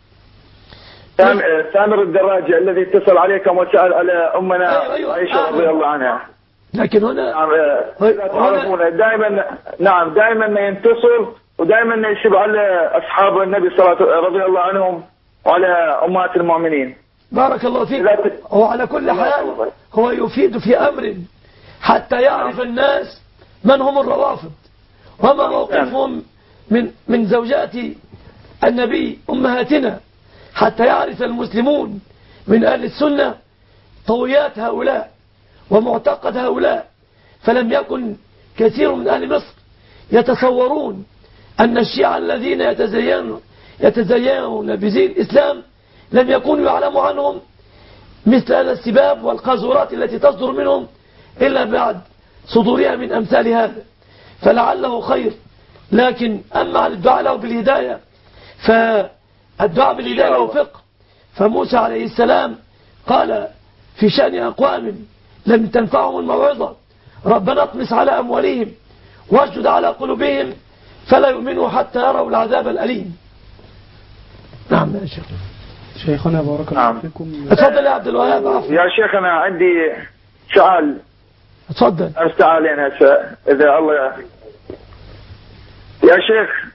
سامر الدراجي الذي اتصل عليكم وسأل على أمنا عائشة رضي الله عنها. لكن هنا تعرفون دائما، نعم دائما ينتصر ودائما يشب على أصحاب النبي صلى الله رضي الله عنهم وعلى أمهات المؤمنين. بارك الله فيك. هو على كل حال هو يفيد في أمر حتى يعرف الناس من هم الروافض وما موقفهم من من زوجات النبي أمهاتنا، حتى يعرف المسلمون من أهل السنة طويات هؤلاء ومعتقد هؤلاء. فلم يكن كثير من أهل مصر يتصورون أن الشيعة الذين يتزينون يتزينون بزي الإسلام لم يكونوا يعلموا عنهم مثل هذا السباب والقاذورات التي تصدر منهم إلا بعد صدورها من أمثال هذا، فلعله خير. لكن أما عن الدعاء له بالهداية، فالدعاء بالهداية له فقه. فموسى عليه السلام قال في شأن أقوام لم تنفعهم الموعظة ربنا اطمس على أموالهم واشدد على قلوبهم فلا يؤمنوا حتى يروا العذاب الأليم. نعم يا شيخ. شيخنا بارك الله فيكم. اتفضل يا عبد الوهاب. يا شيخنا عندي سؤال. اتفضل. سؤالين هسه إذا الله يعافيك. يا شيخ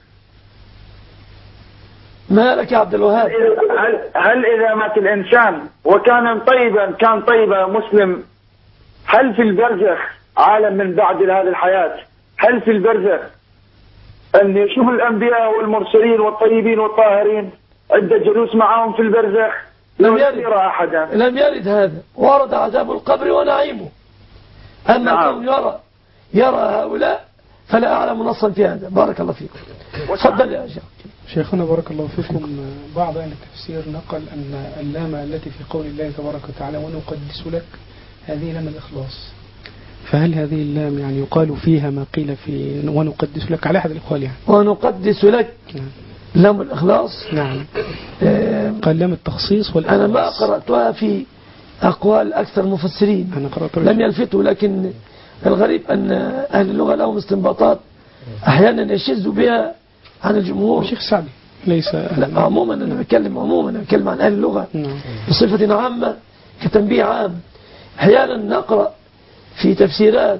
ما لك يا عبد الوهاب؟ هل, هل إذا مات الإنسان وكان طيبا كان طيبا مسلم، هل في البرزخ عالم من بعد هذه الحياة؟ هل في البرزخ أن يشوف الأنبياء والمرسلين والطيبين والطاهرين عنده جلوس معهم في البرزخ؟ لم يرد أحدا. لم يرد هذا. ورد عذاب القبر ونعيمه. أما نعم. كون يرى يرى هؤلاء فلا أعلم نصا في هذا. بارك الله فيكم. تفضل يا شيخ. شيخنا بارك الله فيكم. بعض أهل التفسير نقل أن اللام التي في قول الله تبارك وتعالى ونقدس لك هذه لام الإخلاص، فهل هذه اللام يعني يقال فيها ما قيل في ونقدس لك على أحد الإقوال يعني ونقدس لك؟ نعم. لام الإخلاص. نعم. قال لام التخصيص والإخلاص. أنا ما قرأتها في أقوال أكثر المفسرين، أنا قرأت لم يلفتوا، لكن الغريب أن أهل اللغة لهم استنباطات أحيانا يشذوا بها عن الجمهور. شيخ سعدي ليس لا عموما أنا بتكلم عموما أنا بتكلم عن أهل اللغة نعم. بصفة عامة كتنبيه عام. أحيانا نقرأ في تفسيرات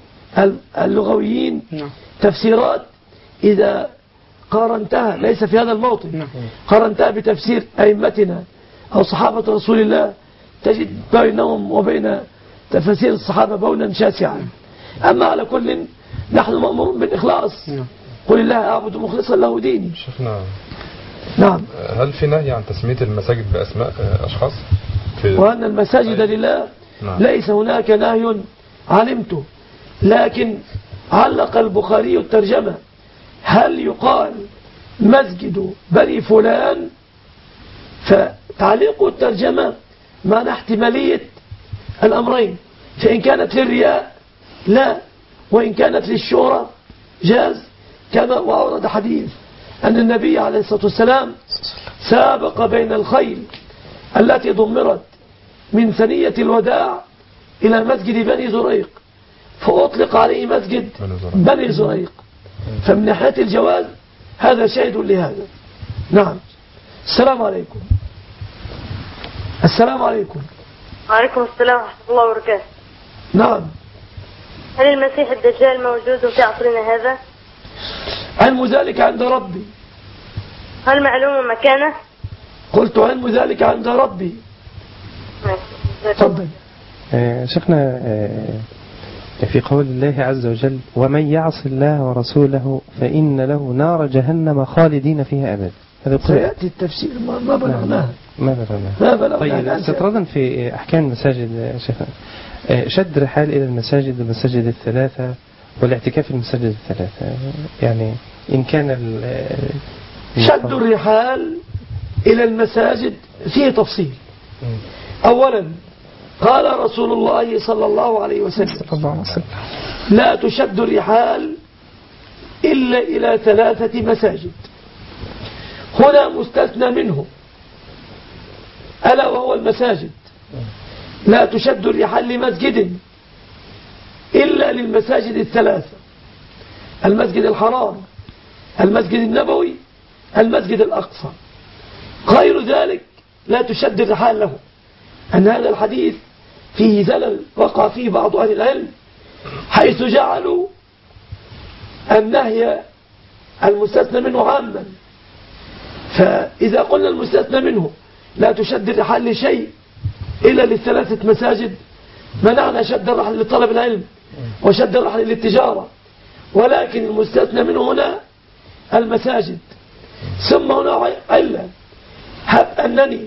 اللغويين نعم. تفسيرات إذا قارنتها ليس في هذا الموطن نعم. قارنتها بتفسير أئمتنا أو صحابة رسول الله تجد بينهم وبين تفسير الصحابة بونا شاسعا. أما على كل نحن مأمورون بالإخلاص. نعم. قل الله أعبد مخلصا له ديني. شيخنا نعم. هل في نهي عن تسمية المساجد بأسماء أشخاص؟ وأن المساجد لله نعم. ليس هناك نهي علمته، لكن علق البخاري الترجمة هل يقال مسجد بني فلان، فتعليق الترجمة معنى احتمالية الأمرين، فإن كانت للرياء لا، وإن كانت للشهرة جاز. كما وأورد حديث أن النبي عليه الصلاة والسلام سابق بين الخيل التي ضمرت من ثنية الوداع إلى مسجد بني زريق فأطلق عليه مسجد بني زريق، فمن ناحية الجواز هذا شاهد لهذا. نعم. السلام عليكم. السلام عليكم. وعليكم السلام ورحمة الله وبركاته. نعم. هل المسيح الدجال موجود في عصرنا هذا؟ علم ذلك عند ربي. هل معلوم مكانه؟ قلت علم ذلك عند ربي. تفضل. آه شيخنا آه في قول الله عز وجل ومن يعص الله ورسوله فإن له نار جهنم خالدين فيها أبدا. هذا سيأتي التفسير ما بلغناه. ما بلغناه. ما بلغناه. طيب استطرادا في أحكام المساجد يا شيخنا، آه شد رحال إلى المساجد المساجد الثلاثة والاعتكاف في المساجد الثلاثة، يعني إن كان شد الرحال إلى المساجد فيه تفصيل. أولا قال رسول الله صلى الله عليه وسلم لا تشد الرحال إلا إلى ثلاثة مساجد، هنا مستثنى منه ألا وهو المساجد. لا تشد الرحال لمسجد إلا للمساجد الثلاثة: المسجد الحرام، المسجد النبوي، المسجد الأقصى. غير ذلك لا تشد الرحال له. أن هذا الحديث فيه زلل وقع فيه بعض أهل العلم، حيث جعلوا النهي المستثنى منه عاما. فإذا قلنا المستثنى منه لا تشد الرحال لشيء إلا للثلاثة مساجد، منعنا شد الرحل لطلب العلم وشد الرحل للتجارة، ولكن المستثنى منه هنا المساجد. ثم هنا علة، أنني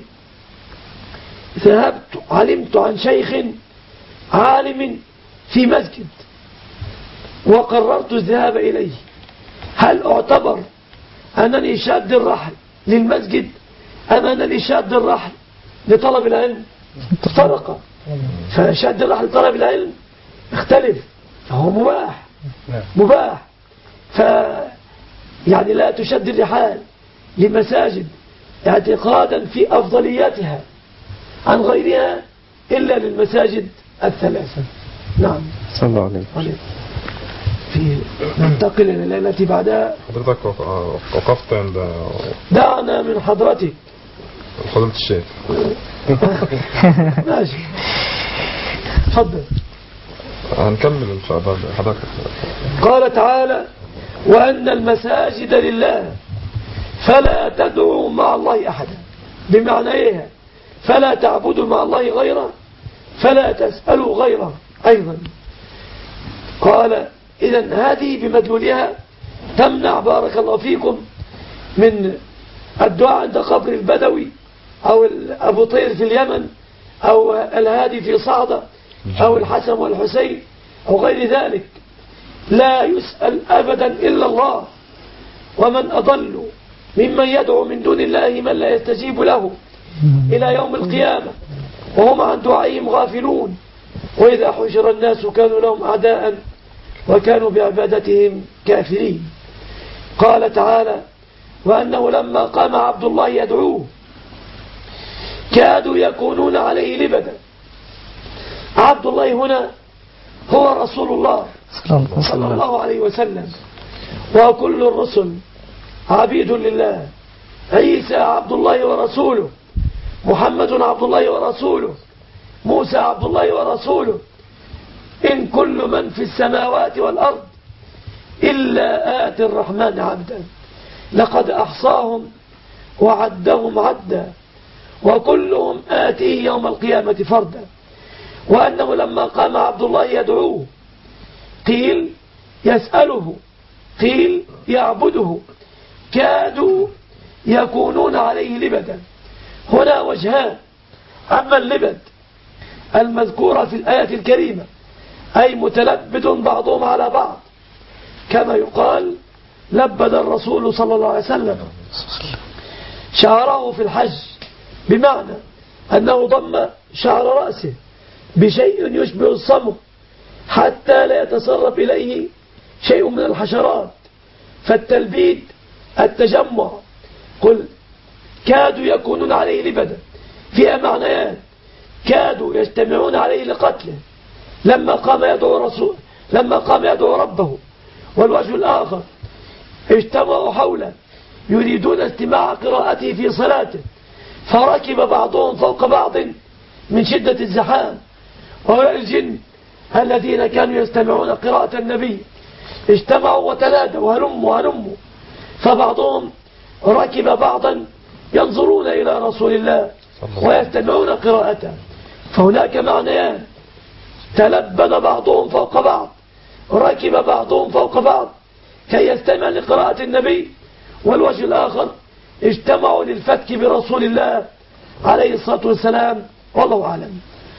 ذهبت علمت عن شيخ عالم في مسجد وقررت الذهاب إليه، هل أعتبر أنني شاد الرحل للمسجد أم أنني شاد الرحل لطلب العلم؟ فرق. فشاد الرحل لطلب العلم اختلف، فهو مباح مباح. ف يعني لا تشد الرحال لمساجد اعتقادا في أفضلياتها عن غيرها إلا للمساجد الثلاثة. نعم. صلى الله عليه. في ننتقل إلى الليلة التي بعدها. حضرتك وقفت عند دعنا من حضرتك فضيلة الشيخ. ماشي تفضل. هنكمل إن شاء الله حضرتك. قال تعالى: وأن المساجد لله فلا تدعوا مع الله أحدا. بمعنى إيه؟ فلا تعبدوا مع الله غيره، فلا تسألوا غيره أيضا. قال: إذن هذه بمدلولها تمنع بارك الله فيكم من الدعاء عند قبر البدوي أو أبو طير في اليمن أو الهادي في صعدة أو الحسن والحسين أو غير ذلك. لا يسأل أبدا إلا الله، ومن أضل ممن يدعو من دون الله من لا يستجيب له إلى يوم القيامة وهم عن دعائهم غافلون، وإذا حشر الناس كانوا لهم أعداء وكانوا بعبادتهم كافرين. قال تعالى: وأنه لما قام عبد الله يدعوه كادوا يكونون عليه لبدا. عبد الله هنا هو رسول الله صلى الله عليه وسلم، وكل الرسل عبيد لله. عيسى عبد الله ورسوله، محمد عبد الله ورسوله، موسى عبد الله ورسوله، إن كل من في السماوات والأرض إلا آتي الرحمن عبدا لقد أحصاهم وعدهم عدا وكلهم آتيه يوم القيامة فردا. وأنه لما قام عبد الله يدعوه قيل يسأله، قيل يعبده، كادوا يكونون عليه لبدا. هنا وجهان: أما اللبد المذكورة في الآية الكريمة أي متلبد بعضهم على بعض، كما يقال لبد الرسول صلى الله عليه وسلم شعره في الحج، بمعنى أنه ضم شعر رأسه بشيء يشبه الصمغ حتى لا يتسرب إليه شيء من الحشرات. فالتلبيد التجمع. قل كادوا يكونون عليه لبدا فيها معنيان: كادوا يجتمعون عليه لقتله لما قام يدعو رسول لما قام يدعو ربه، والوجه الآخر اجتمعوا حوله يريدون استماع قراءته في صلاته، فركب بعضهم فوق بعض من شدة الزحام. وهؤلاء الجن الذين كانوا يستمعون قراءة النبي اجتمعوا وتنادوا هلموا هلموا، فبعضهم ركب بعضا ينظرون إلى رسول الله ويستمعون قراءته. فهناك معنيان: تلبد بعضهم فوق بعض، ركب بعضهم فوق بعض كي يستمع لقراءة النبي. والوجه الآخر اجتمعوا للفتك برسول الله عليه الصلاة والسلام، والله أعلم.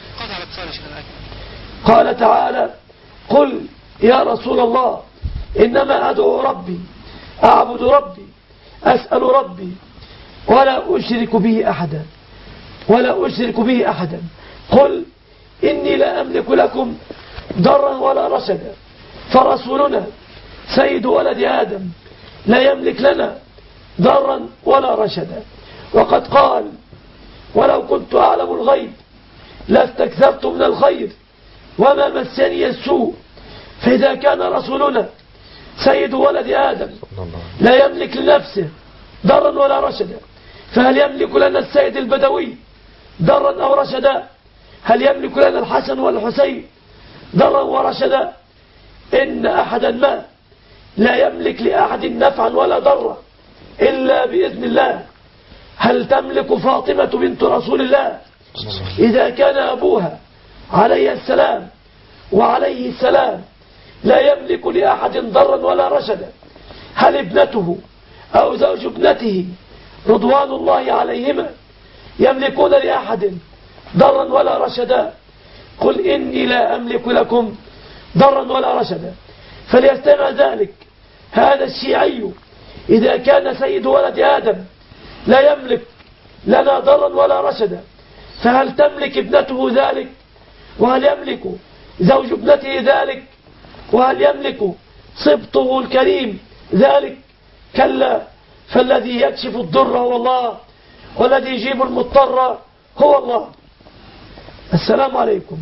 قال تعالى: قل يا رسول الله إنما أدعو ربي أعبد ربي أسأل ربي ولا أشرك به أحدا ولا أشرك به أحدا قل إني لا أملك لكم ضرا ولا رشدا. فرسولنا سيد ولد آدم لا يملك لنا ضرا ولا رشدا، وقد قال: ولو كنت أعلم الغيب لاستكثرت من الخير وما مسني السوء. فإذا كان رسولنا سيد ولد آدم لا يملك لنفسه ضرا ولا رشدا، فهل يملك لنا السيد البدوي ضرا أو رشدا؟ هل يملك لنا الحسن والحسين ضرا ورشدا؟ إن أحدا ما لا يملك لأحد نفعا ولا ضرا إلا بإذن الله. هل تملك فاطمة بنت رسول الله إذا كان أبوها عليه السلام وعليه السلام لا يملك لأحد ضرا ولا رشدا، هل ابنته أو زوج ابنته رضوان الله عليهما يملكون لأحد ضرا ولا رشدا قل إني لا أملك لكم ضرا ولا رشدا. فليستمع ذلك هذا الشيعي إذا كان سيد ولد آدم لا يملك لنا ضرا ولا رشدا، فهل تملك ابنته ذلك؟ وهل يملك زوج ابنته ذلك؟ وهل يملك صبطه الكريم ذلك؟ كلا، فالذي يكشف الضر هو الله، والذي يجيب المضطر هو الله. السلام عليكم.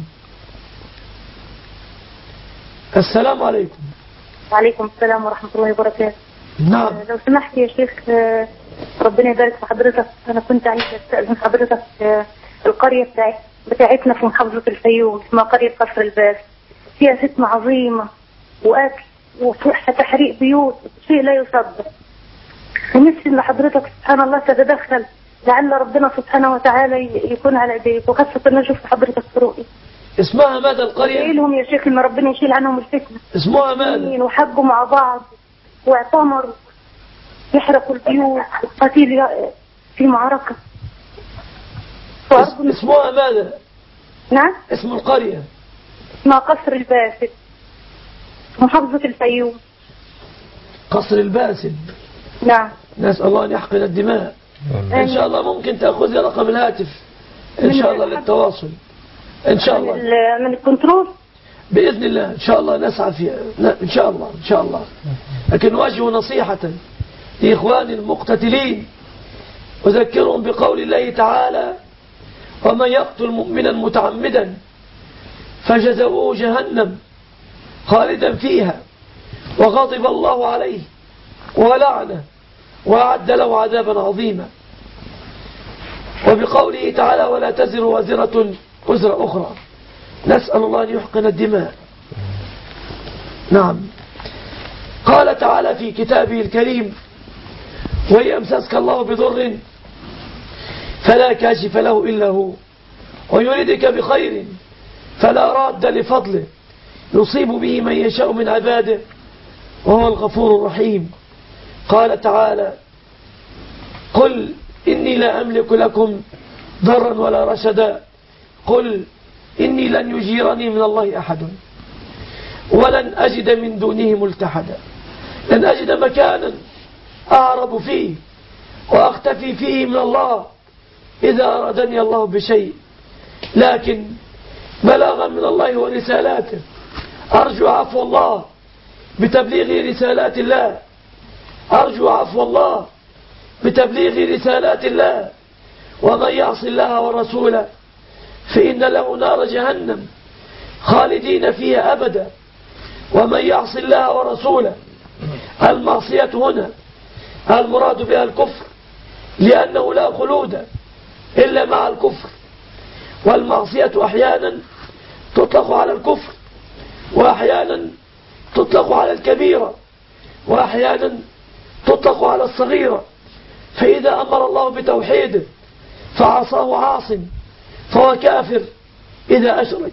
السلام عليكم. وعليكم السلام ورحمة الله وبركاته. نعم. لو سمحت يا شيخ، ربنا يبارك في حضرتك، أنا كنت عايزة أستأذن حضرتك. القرية بتاعتنا في محافظة الفيوم اسمها قرية قصر الباس، فيها فتنة عظيمة وأكل وتحريق بيوت، شيء لا يصدق. ونفسي إن حضرتك سبحان الله تتدخل، لعل ربنا سبحانه وتعالى يكون على ايديك، وخاصة إن شفت حضرتك في رؤية. اسمها ماذا القرية؟ ادعي لهم يا شيخ إن ربنا يشيل عنهم الفتنة. اسمها ماذا؟ وحجوا مع بعض واعتمروا يحرقوا البيوت، والقتيل في معركة. اسم اسمها ماذا؟ نعم؟ اسم القرية اسمها قصر الباسل، محافظة الفيوم. قصر الباسل. نعم. نسأل الله أن يحقن الدماء. إن شاء الله ممكن تأخذ رقم الهاتف إن شاء الله للتواصل إن شاء الله من الكنترول بإذن الله. إن شاء الله نسعى فيها إن شاء الله إن شاء الله. لكن نوجه نصيحة لإخواني المقتتلين، أذكرهم بقول الله تعالى: ومن يقتل مؤمنا متعمدا فجزاؤه جهنم خالدا فيها وغضب الله عليه ولعنه وأعد له عذابا عظيما. وبقوله تعالى: ولا تزر وازرة وزر أخرى. نسأل الله أن يحقن الدماء. نعم. قال تعالى في كتابه الكريم: وإن يمسسك الله بضر فلا كاشف له إلا هو، ويريدك بخير فلا راد لفضله، يصيب به من يشاء من عباده وهو الغفور الرحيم. قال تعالى: قل إني لا أملك لكم ضرا ولا رشدا قل إني لن يجيرني من الله أحد ولن أجد من دونه ملتحدا. لن أجد مكانا أعرب فيه وأختفي فيه من الله إذا أرادني الله بشيء، لكن بلاغا من الله ورسالاته. أرجو عفو الله بتبليغ رسالات الله، أرجو عفو الله بتبليغ رسالات الله. ومن يعص الله ورسوله فإن له نار جهنم خالدين فيها أبدا. ومن يعص الله ورسوله، المعصية هنا المراد بها الكفر، لأنه لا خلود إلا مع الكفر، والمعصية أحيانا تطلق على الكفر، وأحيانا تطلق على الكبيرة، وأحيانا تطلق على الصغيرة. فإذا أمر الله بتوحيده فعصاه عاص فهو كافر إذا أشرك.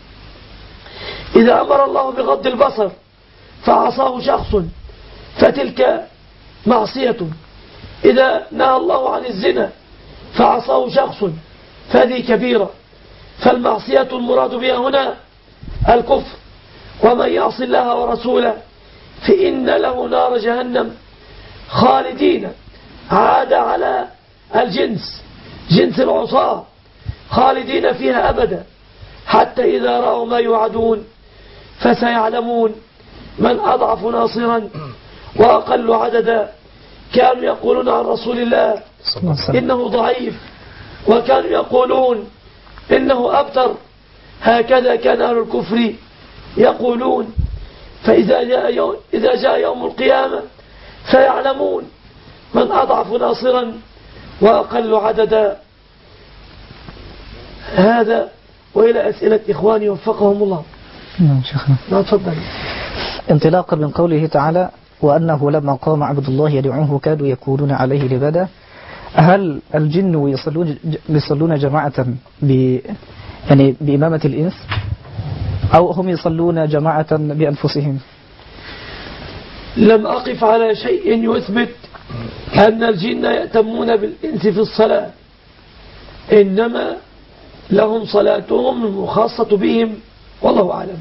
إذا أمر الله بغض البصر فعصاه شخص فتلك معصية. إذا نهى الله عن الزنا فعصاه شخص فهذه كبيرة. فالمعصية المراد بها هنا الكفر. ومن يعص الله ورسوله فإن له نار جهنم خالدين، عاد على الجنس، جنس العصاة، خالدين فيها أبدا، حتى إذا رأوا ما يوعدون فسيعلمون من أضعف ناصرا وأقل عددا. كانوا يقولون عن رسول الله إنه ضعيف، وكانوا يقولون إنه أبتر. هكذا كان أهل الكفر يقولون. فإذا جاء يوم, إذا جاء يوم القيامة سيعلمون من أضعف ناصرا وأقل عددا. هذا وإلى أسئلة إخواني وفقهم الله. نعم شيخنا. نعم تفضل. انطلاقا من قوله تعالى: وأنه لما قام عبد الله يدعوه كادوا يكونون عليه لبدا. هل الجن يصلون يصلون جماعة ب يعني بإمامة الإنس، أو هم يصلون جماعة بأنفسهم؟ لم أقف على شيء يثبت أن الجن يأتمون بالإنس في الصلاة، إنما لهم صلاتهم المخاصة بهم والله أعلم.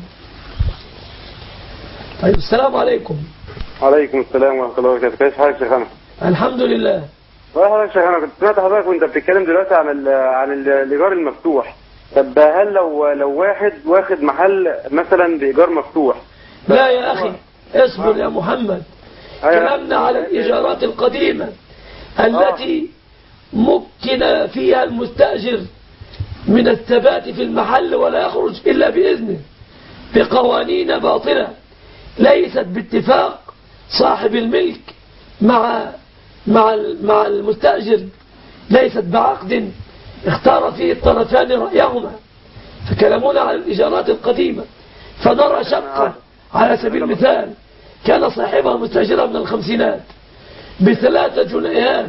طيب السلام عليكم. عليكم السلام ورحمة الله وبركاته. كيف حالك يا شيخنا؟ الحمد لله. والله يا شيخنا كنت سمعت حضرتك وانت بتتكلم دلوقتي عن ال عن ال- الايجار المفتوح. طب هل لو لو واحد واخد محل مثلا بايجار مفتوح؟ لا يا أخي اصبر يا محمد. كلامنا على الإيجارات القديمة التي مكن فيها المستأجر من الثبات في المحل ولا يخرج إلا بإذنه بقوانين باطلة ليست باتفاق صاحب الملك مع مع مع المستأجر، ليست بعقد اختار فيه الطرفان رأيهما. فكلامنا على الإيجارات القديمة، فنرى شقة على سبيل المثال كان صاحبها مستأجرا من الخمسينات بثلاثة جنيهات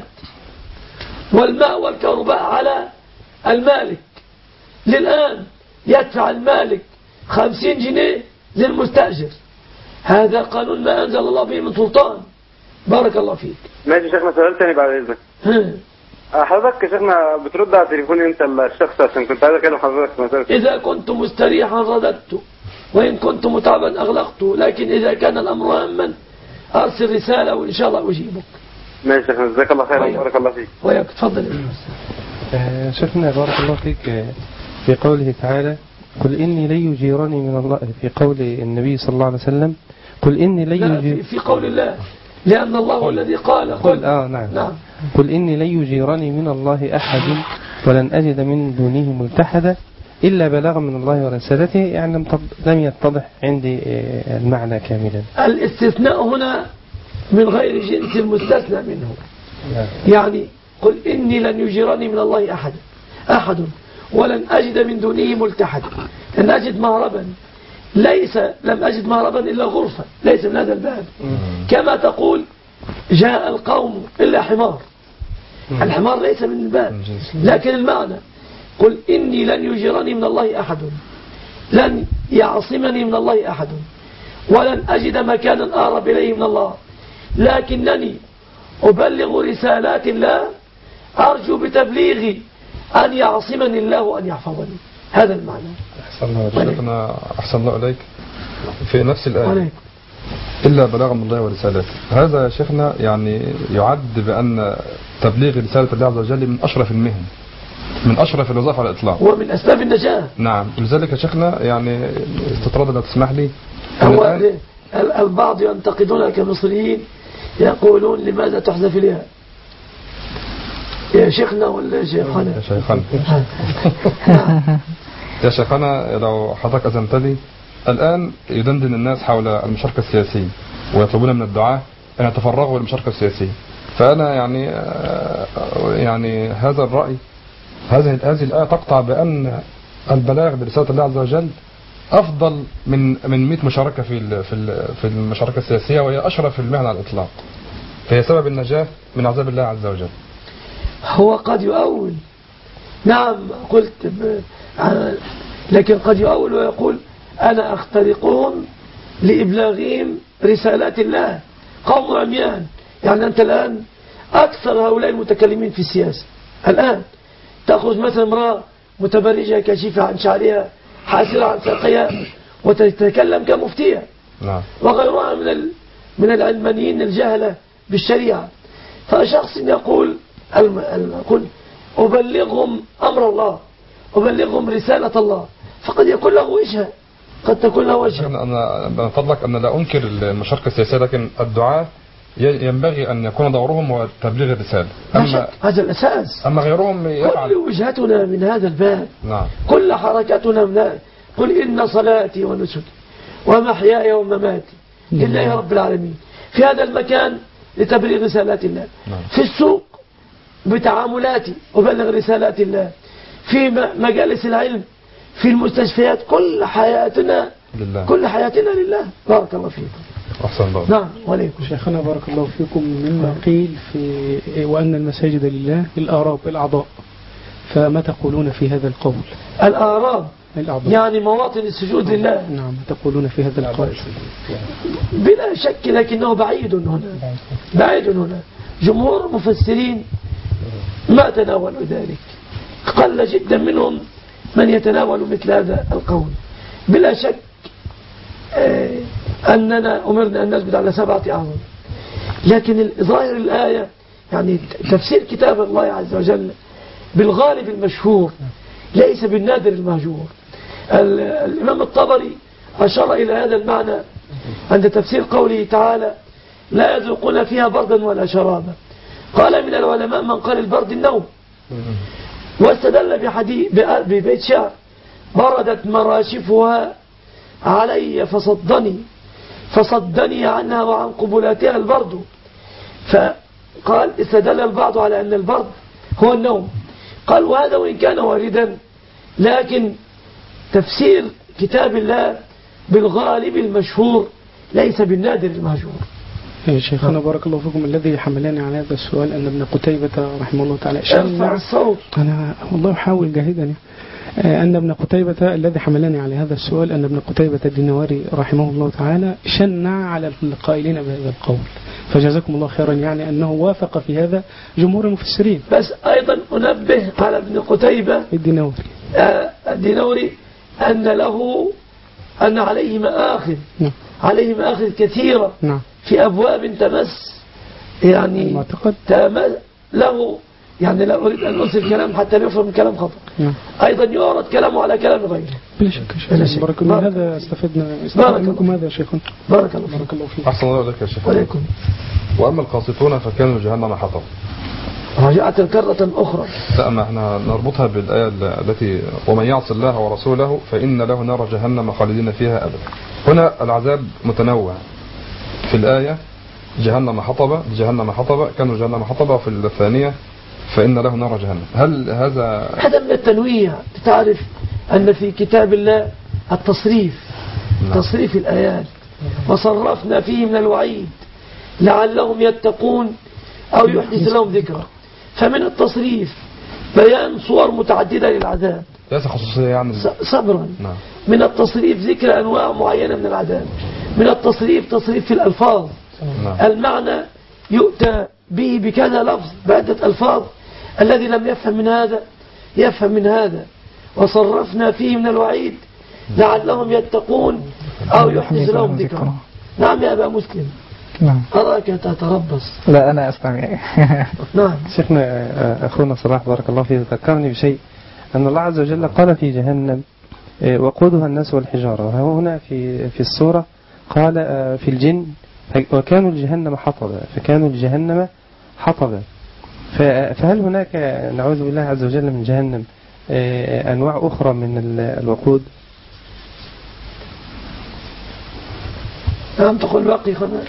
والماء والكهرباء على المالك، للآن يدفع المالك خمسين جنيه للمستأجر. هذا قانون ما أنزل الله به من سلطان. بارك الله فيك. ماشي يا شيخنا، سؤال تاني بعد إذنك. حضرتك يا شيخنا بترد على تليفوني انت الشخص عشان كنت عايز اكلم حضرتك في مسألة. إذا كنت مستريحا رددت، وإن كنت متعبا أغلقت، لكن إذا كان الأمر هاما أرسل رسالة وإن شاء الله أجيبك. ماشي يا شيخنا، جزاك الله خير وبارك الله فيك. وياك تفضل. آه شيخنا بارك الله فيك. آه في قوله تعالى قل إني لن يجيرني من الله، في قول النبي صلى الله عليه وسلم قل إني لن يجيرني، في قول الله لأن الله هو الذي قال قل, قل آه نعم. نعم قل إني لن يجيرني من الله أحد ولن أجد من دونه ملتحدا إلا بلاغا من الله ورسالته. يعني لم لم يتضح عندي المعنى كاملا. الاستثناء هنا من غير جنس المستثنى منه. يعني قل إني لن يجيرني من الله أحد أحد ولن أجد من دونه ملتحدا، لن أجد مهربا، ليس لم أجد مهربا إلا غرفة، ليس من هذا الباب. كما تقول جاء القوم إلا حمار، الحمار ليس من الباب، لكن المعنى قل إني لن يجيرني من الله أحد، لن يعصمني من الله أحد، ولن أجد مكانا أقرب إليه من الله، لكنني أبلغ رسالات الله أرجو بتبليغي أن يعصمني الله وأن يحفظني. هذا المعنى. شيخنا أحسن الله عليك. في نفس الآية إلا بلاغ من الله ورسالته، هذا يا شيخنا يعني يعد بأن تبليغ رسالة الله عز وجل من أشرف المهن، من أشرف الوظائف على الإطلاق، ومن أسباب النجاة. نعم. لذلك يا شيخنا يعني استطراد لو تسمح لي، هو البعض ينتقدون كمصريين يقولون لماذا تحذف الياء يا شيخنا ولا يا شيخنا؟ يا شيخنا يا شيخنا لو حضرتك أذنت لي، الآن يدندن الناس حول المشاركة السياسية ويطلبون من الدعاة أن يتفرغوا للمشاركة السياسية. فأنا يعني يعني هذا الرأي، هذه هذه الآية تقطع بأن البلاغ برسالة الله عز وجل أفضل من من مئة مشاركة في في في المشاركة السياسية، وهي أشرف المهن على الإطلاق، فهي سبب النجاة من عذاب الله عز وجل. هو قد يؤول، نعم قلت ب... لكن قد يؤول ويقول أنا أخترقهم لإبلاغهم رسالات الله، قوم عميان. يعني أنت الآن أكثر هؤلاء المتكلمين في السياسة الآن تأخذ مثلا امرأة متبرجة كشفة عن شعرها حاسرة عن ساقيها وتتكلم كمفتية، نعم. وغيرها من ال... من العلمانيين الجهلة بالشريعة. فشخص يقول يقول أبلغهم أمر الله، أبلغهم رسالة الله، فقد يكون له وجهة، قد تكون له وجهة. أنا من فضلك أن لا أنكر المشاركة السياسية، لكن الدعاة ينبغي أن يكون دورهم هو تبليغ الرسالة. أما هذا الأساس. أما غيرهم يفعل. كل وجهتنا من هذا الباب، نعم. كل حركتنا من هذا. قل إن صلاتي ونسكي ومحياي ومماتي لله رب العالمين، في هذا المكان لتبليغ رسالات الله، نعم. في السوق بتعاملاتي أبلغ رسالات الله، في مجالس العلم، في المستشفيات، كل حياتنا لله. كل حياتنا لله. بارك الله فيكم. أحسن الله. نعم وعليكم. شيخنا بارك الله فيكم، مما قيل في وأن المساجد لله الآراب الأعضاء، فما تقولون في هذا القول؟ الآراب الأعضاء يعني مواطن السجود لله. نعم، تقولون في هذا القول؟ بلا شك، لكنه بعيد هنا، بعيد هنا. جمهور المفسرين ما تناولوا ذلك، قل جدا منهم من يتناول مثل هذا القول. بلا شك أننا أمرنا أن نثبت على سبعة أعظم، لكن ظاهر الآية يعني تفسير كتاب الله عز وجل بالغالب المشهور ليس بالنادر المهجور. الإمام الطبري أشار إلى هذا المعنى عند تفسير قوله تعالى لا يذوقون فيها بردا ولا شرابا. قال من العلماء من قال البرد النوم، واستدل ببيت شعر بردت مراشفها علي فصدني فصدني عنها وعن قبلاتها البرد. فقال استدل البعض على أن البرد هو النوم. قال وهذا وإن كان واردا، لكن تفسير كتاب الله بالغالب المشهور ليس بالنادر المهجور. يا شيخنا بارك الله فيكم، الذي حملني على هذا السؤال أن ابن قتيبة رحمه الله تعالى ارفع الصوت. أنا والله أحاول جاهدا أن ابن قتيبة الذي حملني على هذا السؤال أن ابن قتيبة الدينوري رحمه الله تعالى شنع على القائلين بهذا القول، فجزاكم الله خيرا، يعني أنه وافق في هذا جمهور المفسرين. بس أيضا أنبه على ابن قتيبة الدينوري الدينوري أن له أن عليه مآخذ نعم. عليه مآخذ كثيرة نعم. في أبواب تمس يعني تمس له، يعني لا أريد أن أرسل كلام حتى لا يفهم كلام خطأ نعم. أيضا يعرض كلامه على كلام غيره. بلا شك بلا شك. بارك الله. هذا استفدنا استفدنا منكم هذا يا شيخ. بارك الله بارك الله فيك. أحسن الله إليك يا شيخ. عليكم. وأما القاسطون فكانوا جهنم حطب. رجعت كرة أخرى. لا ما احنا نربطها بالآية التي ومن يعص الله ورسوله فإن له نار جهنم خالدين فيها أبدا. هنا العذاب متنوع. في الآية جهنم حطبة جهنم حطبة كانوا جهنم حطبة، وفي الثانية فإن له نار جهنم. هل هذا هذا من التنويع؟ تعرف أن في كتاب الله التصريف لا. تصريف الآيات وصرفنا فيه من الوعيد لعلهم يتقون أو يحدث لهم ذكرى. فمن التصريف بيان صور متعددة للعذاب ليس خصوصية يعني صبرا نعم. من التصريف ذكر أنواع معينة من العذاب. من التصريف تصريف في الألفاظ نعم. المعنى يؤتى به بكذا لفظ بعدة ألفاظ، الذي لم يفهم من هذا يفهم من هذا. وصرفنا فيه من الوعيد لعلهم يتقون أو يحدث لهم ذكرى. نعم يا أبا مسلم. نعم. أراك تتربص. لا أنا أستمع. نعم. شيخنا أخونا صلاح بارك الله فيه ذكرني بشيء، أن الله عز وجل قال في جهنم وقودها الناس والحجارة، وهنا في في السورة قال في الجن وكانوا الجهنم حطبا فكانوا الجهنم حطبا. فهل هناك نعوذ بالله عز وجل من جهنم أنواع أخرى من الوقود؟ نعم تقول باقي خلنا.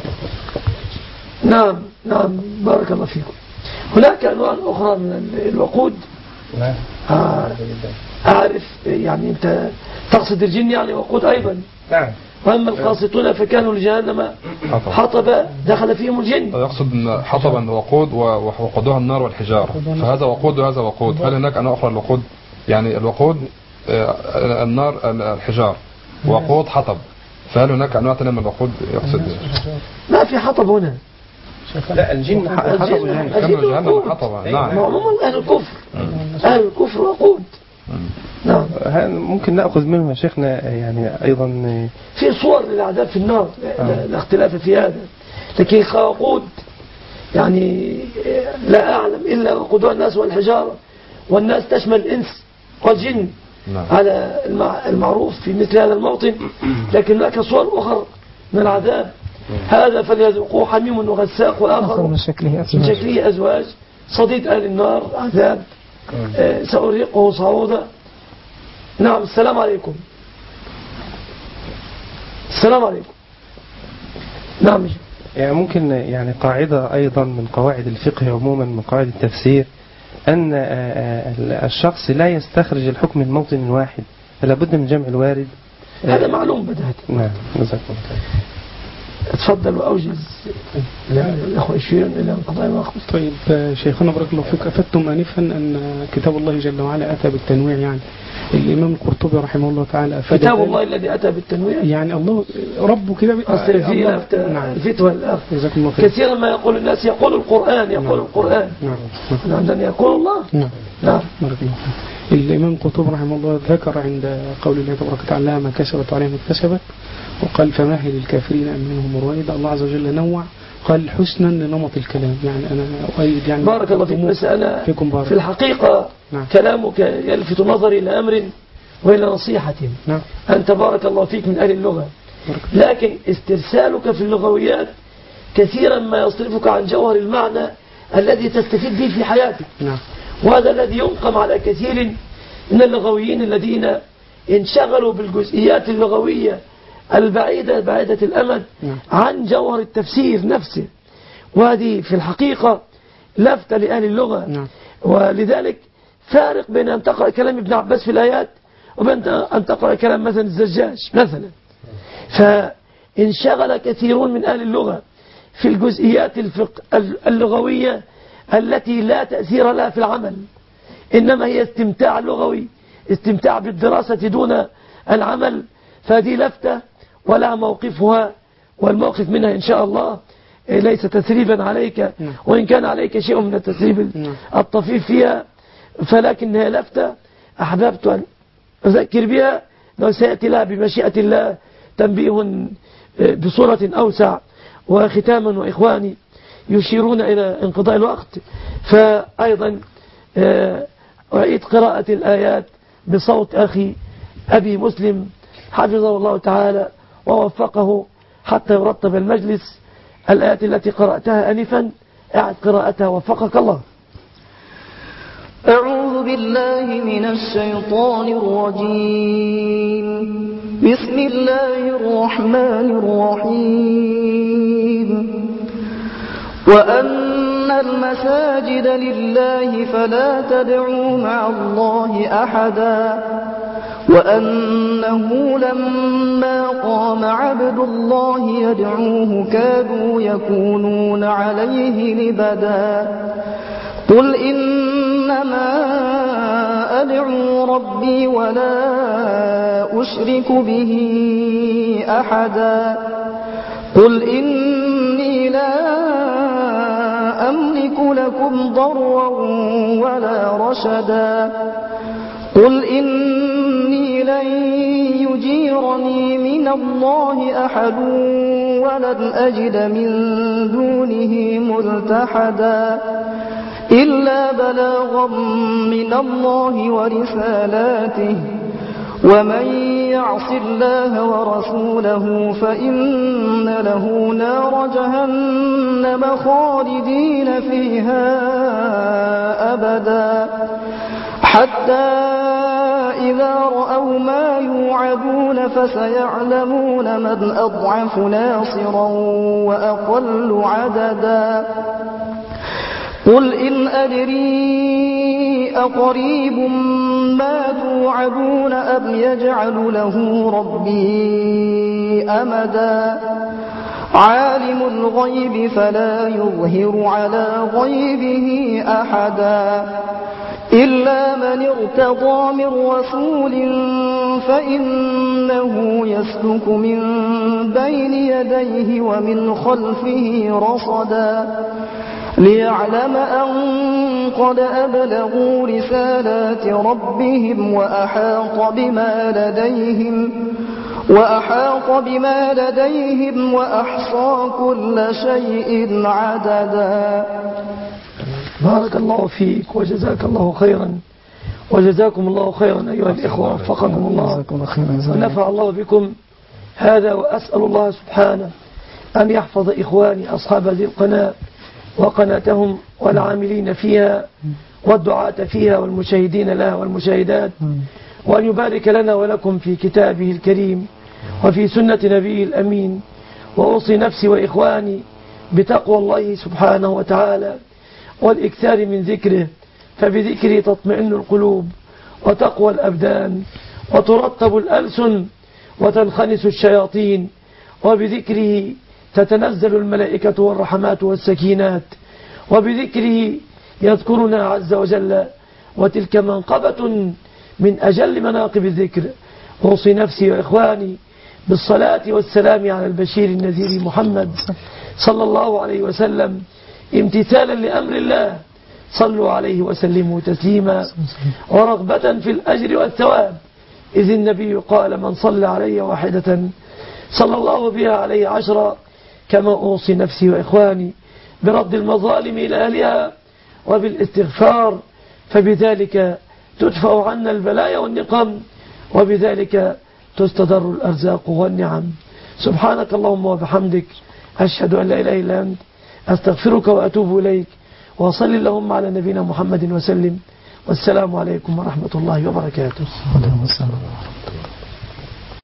نعم نعم بارك الله فيكم. هناك أنواع أخرى من الوقود. نعم. أعرف يعني أنت تقصد الجن يعني وقود أيضا. نعم. وأما القاسطون فكانوا لجهنم حطبا دخل فيهم الجن. يقصد حطبا وقود ووقودها النار والحجارة، فهذا وقود وهذا وقود. هل هناك أنواع أخرى الوقود؟ يعني الوقود النار الحجار، وقود حطب، فهل هناك أنواع ثانية من الوقود يقصد؟ ما في حطب هنا. لا الجن حطب يعني كانوا جهنم حطبا. نعم. عموما أهل الكفر أهل الكفر وقود. نعم. ممكن نأخذ منه يا شيخنا يعني أيضا في صور للعذاب في النار لا, لا اختلاف في هذا، لكن كوقود يعني لا أعلم إلا وقودها الناس والحجارة، والناس تشمل الإنس والجن نعم. على المعروف في مثل هذا الموطن، لكن هناك صور أخرى من العذاب. هذا فليذوقوه حميم وغساق وآخر من شكله أزواج, من شكله أزواج صديد أهل النار عذاب آه سأريقه صعودا. نعم. السلام عليكم. السلام عليكم. نعم. يعني ممكن يعني قاعدة أيضا من قواعد الفقه عموما من قواعد التفسير أن الشخص لا يستخرج الحكم من موطن واحد، فلا بد من جمع الوارد. هذا معلوم بدأت. نعم. جزاكم الله خير. فتفضل وأوجز الأخوة يشيرون إلى انقضاء الوقت. طيب شيخنا بارك الله فيك، أفدتم آنفا أن كتاب الله جل وعلا أتى بالتنويع، يعني الإمام القرطبي رحمه الله تعالى أفاد كتاب الله الذي أتى بالتنويع، يعني الله ربه كده أصل فيه الفتوى الأخ كثيرا ما يقول الناس يقول القرآن يقول نعم. القرآن نعم عندما يقول الله نعم نعم بارك الله فيك. الإمام القرطبي رحمه الله ذكر عند قول الله تبارك وتعالى ما كسبت عليهم اكتسبت، وقال فمهل الكافرين أمنهم رويدا. الله عز وجل نوع قال حسنا لنمط الكلام، يعني أنا أؤيد يعني بارك الله فيك. بس أنا في الحقيقة نعم. كلامك يلفت نظري إلى أمر وإلى نصيحة نعم. أنت بارك الله فيك من أهل اللغة، لكن استرسالك في اللغويات كثيرا ما يصرفك عن جوهر المعنى الذي تستفيد به في حياتك نعم. وهذا الذي ينقم على كثير من اللغويين الذين انشغلوا بالجزئيات اللغوية البعيدة بعيدة الأمد نعم. عن جوهر التفسير نفسه، وهذه في الحقيقة لفتة لأهل اللغة نعم. ولذلك فارق بين أن تقرأ كلام ابن عباس في الآيات وبين أن تقرأ كلام مثلا الزجاج مثلا. فانشغل كثيرون من أهل اللغة في الجزئيات اللغوية التي لا تأثير لها في العمل، إنما هي استمتاع لغوي، استمتاع بالدراسة دون العمل. فهذه لفتة ولا موقفها، والموقف منها إن شاء الله ليس تسريبا عليك، وإن كان عليك شيء من التسريب الطفيف فيها، فلكنها لفتة أحببت أن أذكر بها، وسيأتي لها بمشيئة الله تنبيه بصورة أوسع. وختاما وإخواني يشيرون إلى انقضاء الوقت، فأيضا أعيد قراءة الآيات بصوت أخي أبي مسلم حفظه الله تعالى ووفقه حتى يرتب المجلس. الآيات التي قرأتها أنفا أعد قراءتها وفقك الله. أعوذ بالله من الشيطان الرجيم. بسم الله الرحمن الرحيم. وأن المساجد لله فلا تدعوا مع الله أحدا وأنه لما قام عبد الله يدعوه كادوا يكونون عليه لبدا. قل إنما أدعو ربي ولا أشرك به أحدا. قل إني لا أملك لكم ضرا ولا رشدا. قل إني لن يجيرني من الله أحد ولن أجد من دونه ملتحدا إلا بلاغا من الله ورسالاته ومن يعص الله ورسوله فإن له نار جهنم خالدين فيها أبدا حتى إذا رأوا ما يوعدون فسيعلمون من أضعف ناصرا وأقل عددا. قل إن أدري أقريب ما توعدون أم يجعل له ربي أمدا. عالم الغيب فلا يظهر على غيبه أحدا إلا من ارتضى من رسول فإنه يسلك من بين يديه ومن خلفه رصدا ليعلم أن قد أبلغوا رسالات ربهم وأحاط بما لديهم وأحاط بما لديهم وأحصى كل شيء عددا. بارك الله فيك وجزاك الله خيرا وجزاكم الله خيرا أيها الإخوة، وفقكم الله ونفع الله بكم. هذا وأسأل الله سبحانه أن يحفظ إخواني أصحاب هذه القناة وقناتهم والعاملين فيها والدعاة فيها والمشاهدين لها والمشاهدات، وأن يبارك لنا ولكم في كتابه الكريم وفي سنة نبيه الأمين. وأوصي نفسي وإخواني بتقوى الله سبحانه وتعالى والإكثار من ذكره، فبذكره تطمئن القلوب وتقوى الأبدان وترطب الألسن وتنخنس الشياطين، وبذكره تتنزل الملائكة والرحمات والسكينات، وبذكره يذكرنا عز وجل، وتلك منقبة من أجل مناقب الذكر. أوصي نفسي وإخواني بالصلاة والسلام على البشير النذير محمد صلى الله عليه وسلم، امتثالا لأمر الله، صلوا عليه وسلموا تسليما، ورغبة في الأجر والثواب، إذ النبي قال: من صلى علي واحدة صلى الله بها عليه عشرا. كما أوصي نفسي وإخواني برد المظالم إلى أهلها وبالاستغفار، فبذلك تدفع عنا البلايا والنقم، وبذلك تستدر الأرزاق والنعم. سبحانك اللهم وبحمدك، أشهد أن لا إله إلا أنت، أستغفرك وأتوب إليك، وصل اللهم على نبينا محمد وسلم، والسلام عليكم ورحمة الله وبركاته.